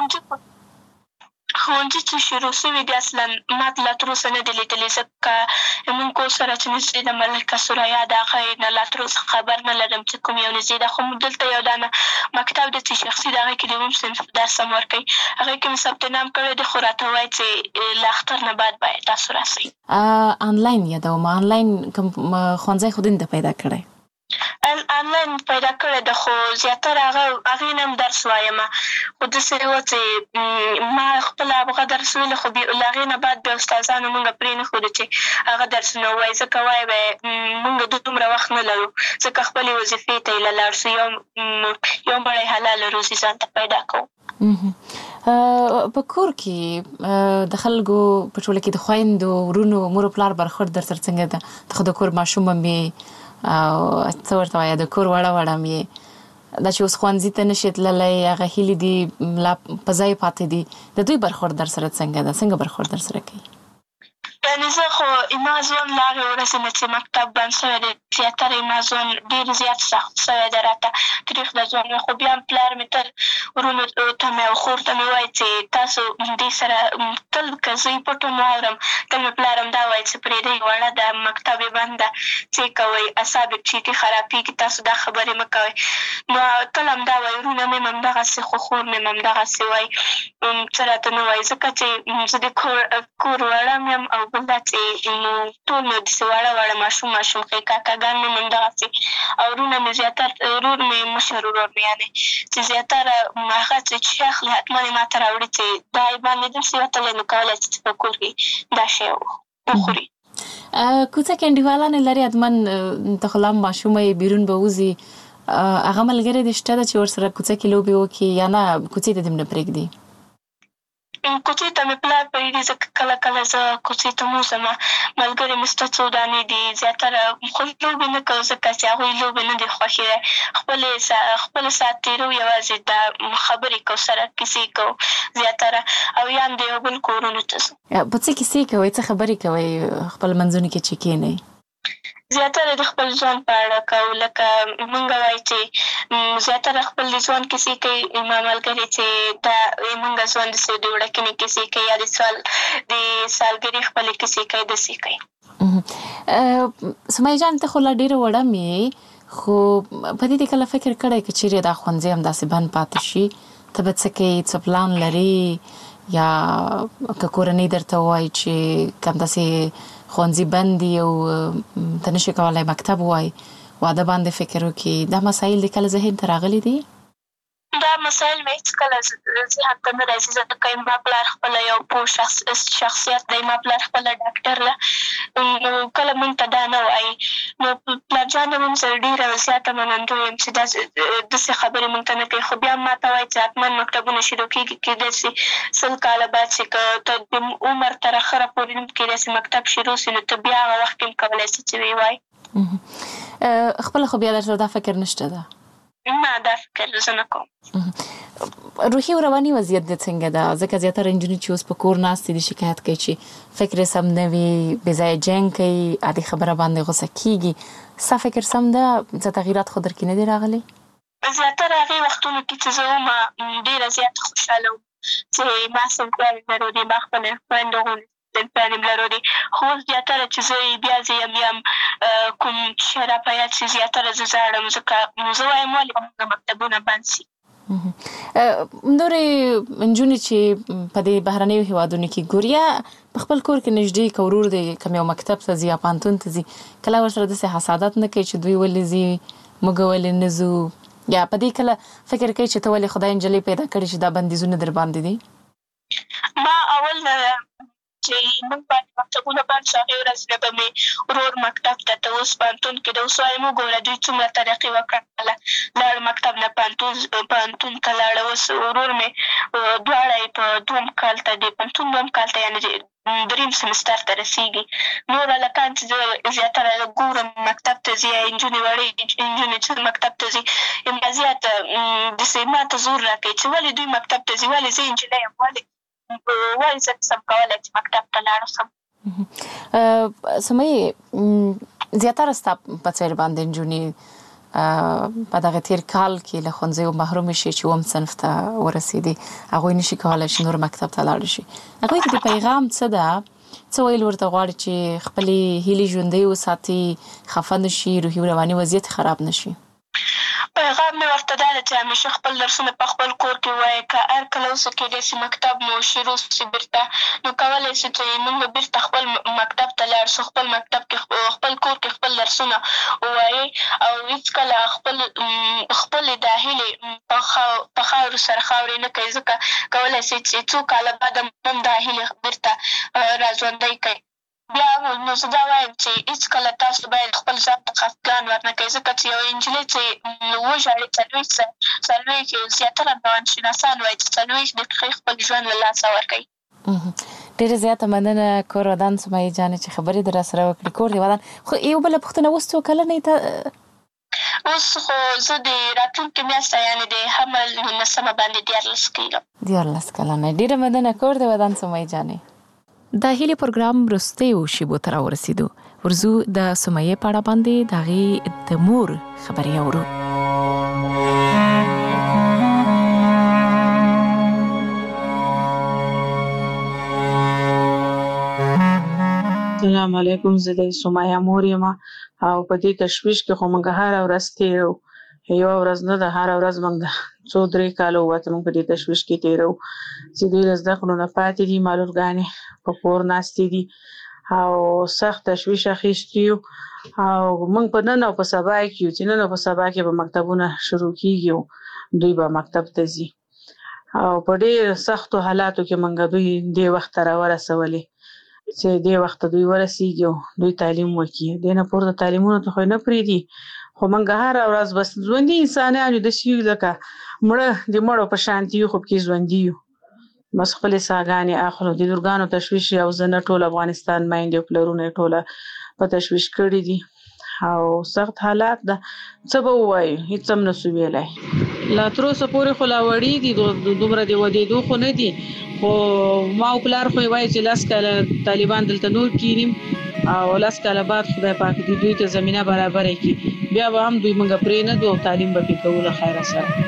ښوونځي چې شروع شوي دي اصلا ما لا تر اوسه نه دي لیدلي ځکه زموږ کور سره چې نږدې د ملکه سریا د هغې نه لا تر اوسه خبر نه لرم چې کوم یو نږدې ده خو دلته یو دانه مکتب دی چې شخصي د هغې کې د اووم صنف درس هم ورکوي هغې کې مې ثبت نام کړی دی خو راته وایي چې له اختر نه بعد باید تاسو راسئ. آنلاین یادوم آنلاین کوم ښوونځی خو دې نه پیدا کړی؟ آنلاین پیدا کړی ده خو زیاتره هغه هغې نه هم درس وایم خو داسې وه چې ما خپله هغه درس ویلو خو له هغې نه بعد بیا استادانو موږ پرې نه ښودو چې هغه درسونه ووایي ځکه وایي به موږ دومره وخت نه لرو ځکه خپلې وظیفې ته یې له لاړ شو یو یو مړی حلاله روزي ځان ته پیدا کوو. په کور کې د خلکو په ټوله کې د خویندو ورونو مور و پلار برخورد در سره څنګه ده؟ ته خو د کور ماشوم هم یې او څه ورته وایه د کور وړه وړه هم یې دا چې اوس ښوونځي ته نشي تللی هغه هیلې دي لا په ځای پاتې دي د دوی برخورد در سره څنګه ده؟ څنګه برخورد در سره کوي؟ یعنې زه خو زما ژوند له هغې ورځې نه چې مکتب بند شوی دی زیاتره زما ژوند ډېر زیات سخت شوی دی راته تریخ د ژوند خو بیا هم پلار مې تل ورونو ته مې او خور ته مې وایي چې تاسو دې سره تل که زه یې پټ هم واورم تل مې پلار هم دا وایي چې پرېږدئ وړه ده مکتب یې بند ده څه یې کوئ اعصاب یې چیټي خرابېږي تاسو دا خبرې مه کوئ نو تل همدا وایي ورونه مې هم همدغسې خو خور مې هم همدغسې وایي څه راته نه وایي ځکه چې زه د کور کور وړه م یم او بل دا چې ټول مې داسې واړه واړه ماشوم ماشوم ښې کاکاګان مې هم همدغسې او ورونه مې زیاتره ورور مې مشر ورور مې یعنې چې زیاتره هغه چې شی اخلي حتما یې ما ته راوړي چې دا یې باندې داسې وتلی نو کولی چې په کور کې دا شی وخوري. کوڅه کې انډیوالانې لرې حتما ته خو لا هم ماشومه یې بیرون به وځي هغه ملګرې دې شته ده چې ورسره کوڅه کې لوبې وکړي یا نه کوڅې ته دې هم نه پرېږدي؟ کوڅې ته مې پلار پرېږدي، ځکه کله کله زه کوڅې ته موزم. ملګري مې شته څو دانې دي، زیاتره خو لوبې نه کوو ځکه چې هغوی لوبې نه دي خوښې دی. خپلې خپل ساعت تېرو، یوازې دا خبرې کوو سره، کیسې کوو زیاتره، او یا هم د یو بل کورونو ته ځو. په څه کیسې کوئ، څه خبرې کوئ خپل منځونو کې چې کښېنئ؟ زیاتره د خپل ژوند په اړه کوو، لکه مونږ وایو چې زیاتره خپل د ژوند کیسې کوي. زما ملګري چې دا مونږ ژوند داسې د وړکینې کیسې کوي، یا د سال د سالګرې خپلې کیسې کوي، داسې کوي. سمیه جان، ته خو لا ډېره وړه مې، خو په دې کله فکر کړی که چیرې دا ښوونځی همداسې بند پاتې شي، ته به څه کوې؟ څه پلان لرې؟ یا که کورنۍ درته ووایي چې که همداسې ښوونځي بند دي او ته نشي کولی مکتب ووایي، واده باندې فکر وکړي، دا مسایل د کله ذهن ته راغلي دي؟ دا مسایل مې هېڅکله ذهن ته نه راځي، ځکه ما پلار خپله یو پوه شخصیت دی، ما پلار خپله ډاکټر ده. کله مونږ ته دا نه وایي. نو پلارجان هم زه ډېره زیاته منندوی یم چې داسې خبرې مونږ ته نه کوي، خو بیا هم ما ته وایي چې حتما مکتبونه شروع کېږي، کېدای شي سل کاله بعد چې که ته د عمر تر اخره پورې کېدای شي مکتب شروع شي، نو ته بیا هغه وخت کې هم کولی شي چې ویې وایي. خپله خو بیا درته دا فکر نشته ده؟ نه، دا فکر زه نه کوم. روحي او رواني وضعیت دې څنګه ده؟ ځکه زیاتره نجونې چې اوس په کور ناستې دي شکایت کوي چې فکر یې سم نه وي، بې ځایه جنګ کوي، عادي خبره باندې غوسه کېږي. ستا فکر سم ده؟ څه تغییرات خو در کې نه دي راغلي؟ زیاتره هغې وختونو کې چې زه وم ډېره زیاته خوشحاله وم چې ما صنفیانې لرلې، ما خپلې خویندې غوندې صنفیانې لرلې. خو اوس زیاتره چې زه بیا زه یم یم کوم شی را په یاد شي، زیاتره زه ژاړم، ځکه زه وایم ولې به مکتبونه بند شي. نورې نجونې چې په دې بهرنیو هېوادونو کې ګوري، یا په خپل کور کې نږدې که ورور دی کوم یو مکتب ته ځي یا پوهنتون ته ځي، کله ورسره داسې حسادت نه کوي چې دوی ولې ځي، موږ ولې نه ځو؟ یا په دې کله فکر کوي چې ته ولې خدای نجلۍ پیدا کړې چې دا بندیزونه در باندې دي؟ ما اول چې موږ باندې مکتبونه بند شو، هغې ورځ نه به مې ورور مکتب ته ته اوس پوهنتون کې ده، اوس وایم وګوره دوی څومره ترقي وکړله، لاړ مکتب نه پوهنتون ته لاړه. اوس ورور مې دواړه یې په دوم کال ته د پوهنتون دوم کال ته یعنې دریم سمستر ته رسېږي. نور هلکان چې زه زیاتره ګورم مکتب ته ځي، یا نجونې وړې نجونې چې مکتب ته ځي، همدا زیاته داسې ما ته زور راکوي چې ولې دوی مکتب ته ځي، ولې زه نجلۍ یم، ولې ولې زه نشم کولی چې مکتب ته لاړ شم. سمیه، زیاتره ستا په څېر باندې نجونې په دغه تېر کال کې له ښوونځیو محرومې شي چې اووم صنف ته ورسېدې، هغوی نشي کولی چې نور مکتب ته لاړ شي. هغوی ته د پیغام څه ده؟ څه ویل ورته غواړي چې خپلې هیلې ژوندۍ وساتي، خفه نه شي، روحي او رواني وضعیت خراب نه شي؟ پیغام مې ورته دا ده چې همیشه خپل درسونه په خپل کور کې ووایي، که هر کله اوسه کېدای شي مکتب مو شروع شي بیرته، نو کولی شي چې موږ بیرته خپل مکتب ته لاړ شو، خپل مکتب کې خپل کور کې خپل درسونه ووایي، او هېڅکله خپل خپلې دا هیلې په خاورو سره خاورې نه کوي، ځکه کولی شي چې څو کاله بعد هم دا هیلې بیرته راژوندۍ کوي. بیا نو زه دا وایم چې هېڅکله تاسو باید خپل ځان ته خفګان ورنه کوئ، ځکه چې یوه نجلۍ چې وژاړي څلوېښت څلوېښت زیاتره روانشناسان وایي چې څلوېښت دقیقې خپل ژوند له لاسه ورکوي. ډېره زیاته مننه کور ودان سمیه جانې چې خبرې در سره وکړې. کور دې ودان. خو یو بله پوښتنه، اوس څو کلنه یې ته؟ اوس خو زه د راتلونکې میاشته یعنې د حمل نولسمه باندې دیارلس کېږم. دیارلس کلنه. ډېره مننه کور دې ودان سمیه جانې. د هیلې پروګرام وروستیو شیبو ته راورسېدو. ورځو د سمیه په اړه باندې د هغې د مور خبرې اورو. السلام علیکم، زه د سمیه مور یم، او په دې تشویش کې خو موږ هره ورځ تېرو، یوه ورځ نه ده، هره ورځ موږ څو درې کاله ووته موږ په دې تشویش کې تېرو چې دوی له زده کړو نه پاتې دي، مالورګانې په کور ناستې دي او سخت تشویش اخیستي یو، او موږ په نن او په سبا کې یو چې نن او په سبا کې به مکتبونه شروع کېږي، دوی به مکتب ته ځي، او په ډېر سختو حالاتو کې موږ دوی دې وخت ته راورسولې چې دې وخت ته دوی ورسېږي او دوی تعلیم وکړي. دې نه پورته تعلیمونو ته خو یې نه پرېږدي، خو موږ هره ورځ بس ژوندي انسانان یو، داسې یو لکه مړه د مړو په شانتي یو، خو پکې ژوندي یو. بس خپل ساګانې اخلو د لورګانو تشویش او زنه ټول افغانستان مایندې پلرونه ټوله په تشویش کړی دي او سخت حالات ده څه به وایو هیڅ هم نسو ویلی لا تر اوسه پورې خو لا وړي دي دومره د ودېدو خو نه دي خو ما او پلار خو یې وایي چې لس کاله طالبان دلته نور کینیم او لس کاله بعد خدای پاک دې دوی ته زمینه برابره کړي بیا به هم دوی موږ پرې نه دو تعلیم به پې کوو له خیره سره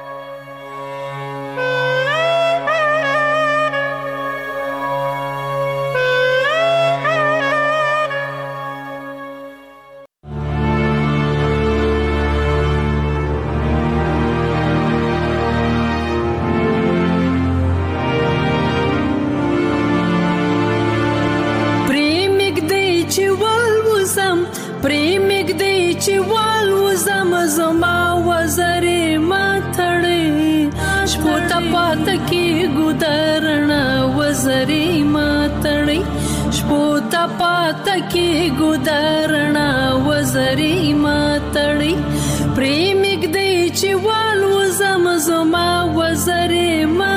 تکی ګدارنا وزری ما تړي پریمګ دی چې وال وزم زما وزری ما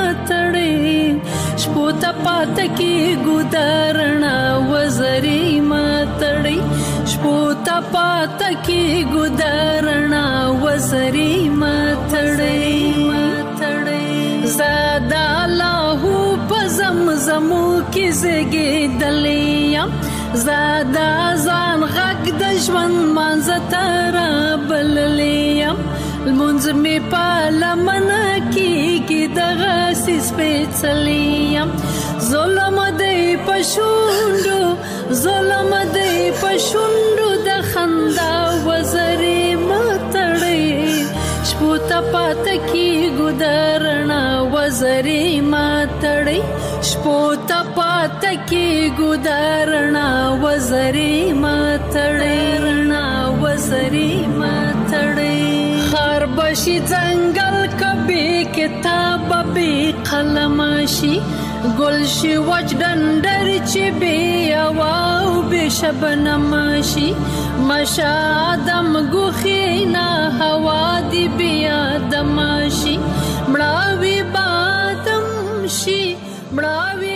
تړي شپو ته پات کی ګدارنا وزری ما تړي شپو ته پات کی ګدارنا وزری ما تړي ما تړي زادا الله په زمزمو کې زګې دلیم زادا ځان غږ د ژوند مانځه تر بللیم لمونځ مې په لمنه کېږي دغه سپېڅلیم ظلم دی په شونډو ظلم دی په شونډو د خندا وزرې مه تړئ شپو ته پاته کېږو د رڼا وزرې مه تړئ شپو ته پاته کېږو د رڼا وزرې مه تړئ رڼا وزرې مه تړئ خار بشي ځنګل کبي کتاب به قلم شي ګل شي وچ ډنډر چې بې هوا او بې شبنم شي مشه آدم ګوښې نه هوا دې بې آدم شي مړاوي بادم شي مړاوي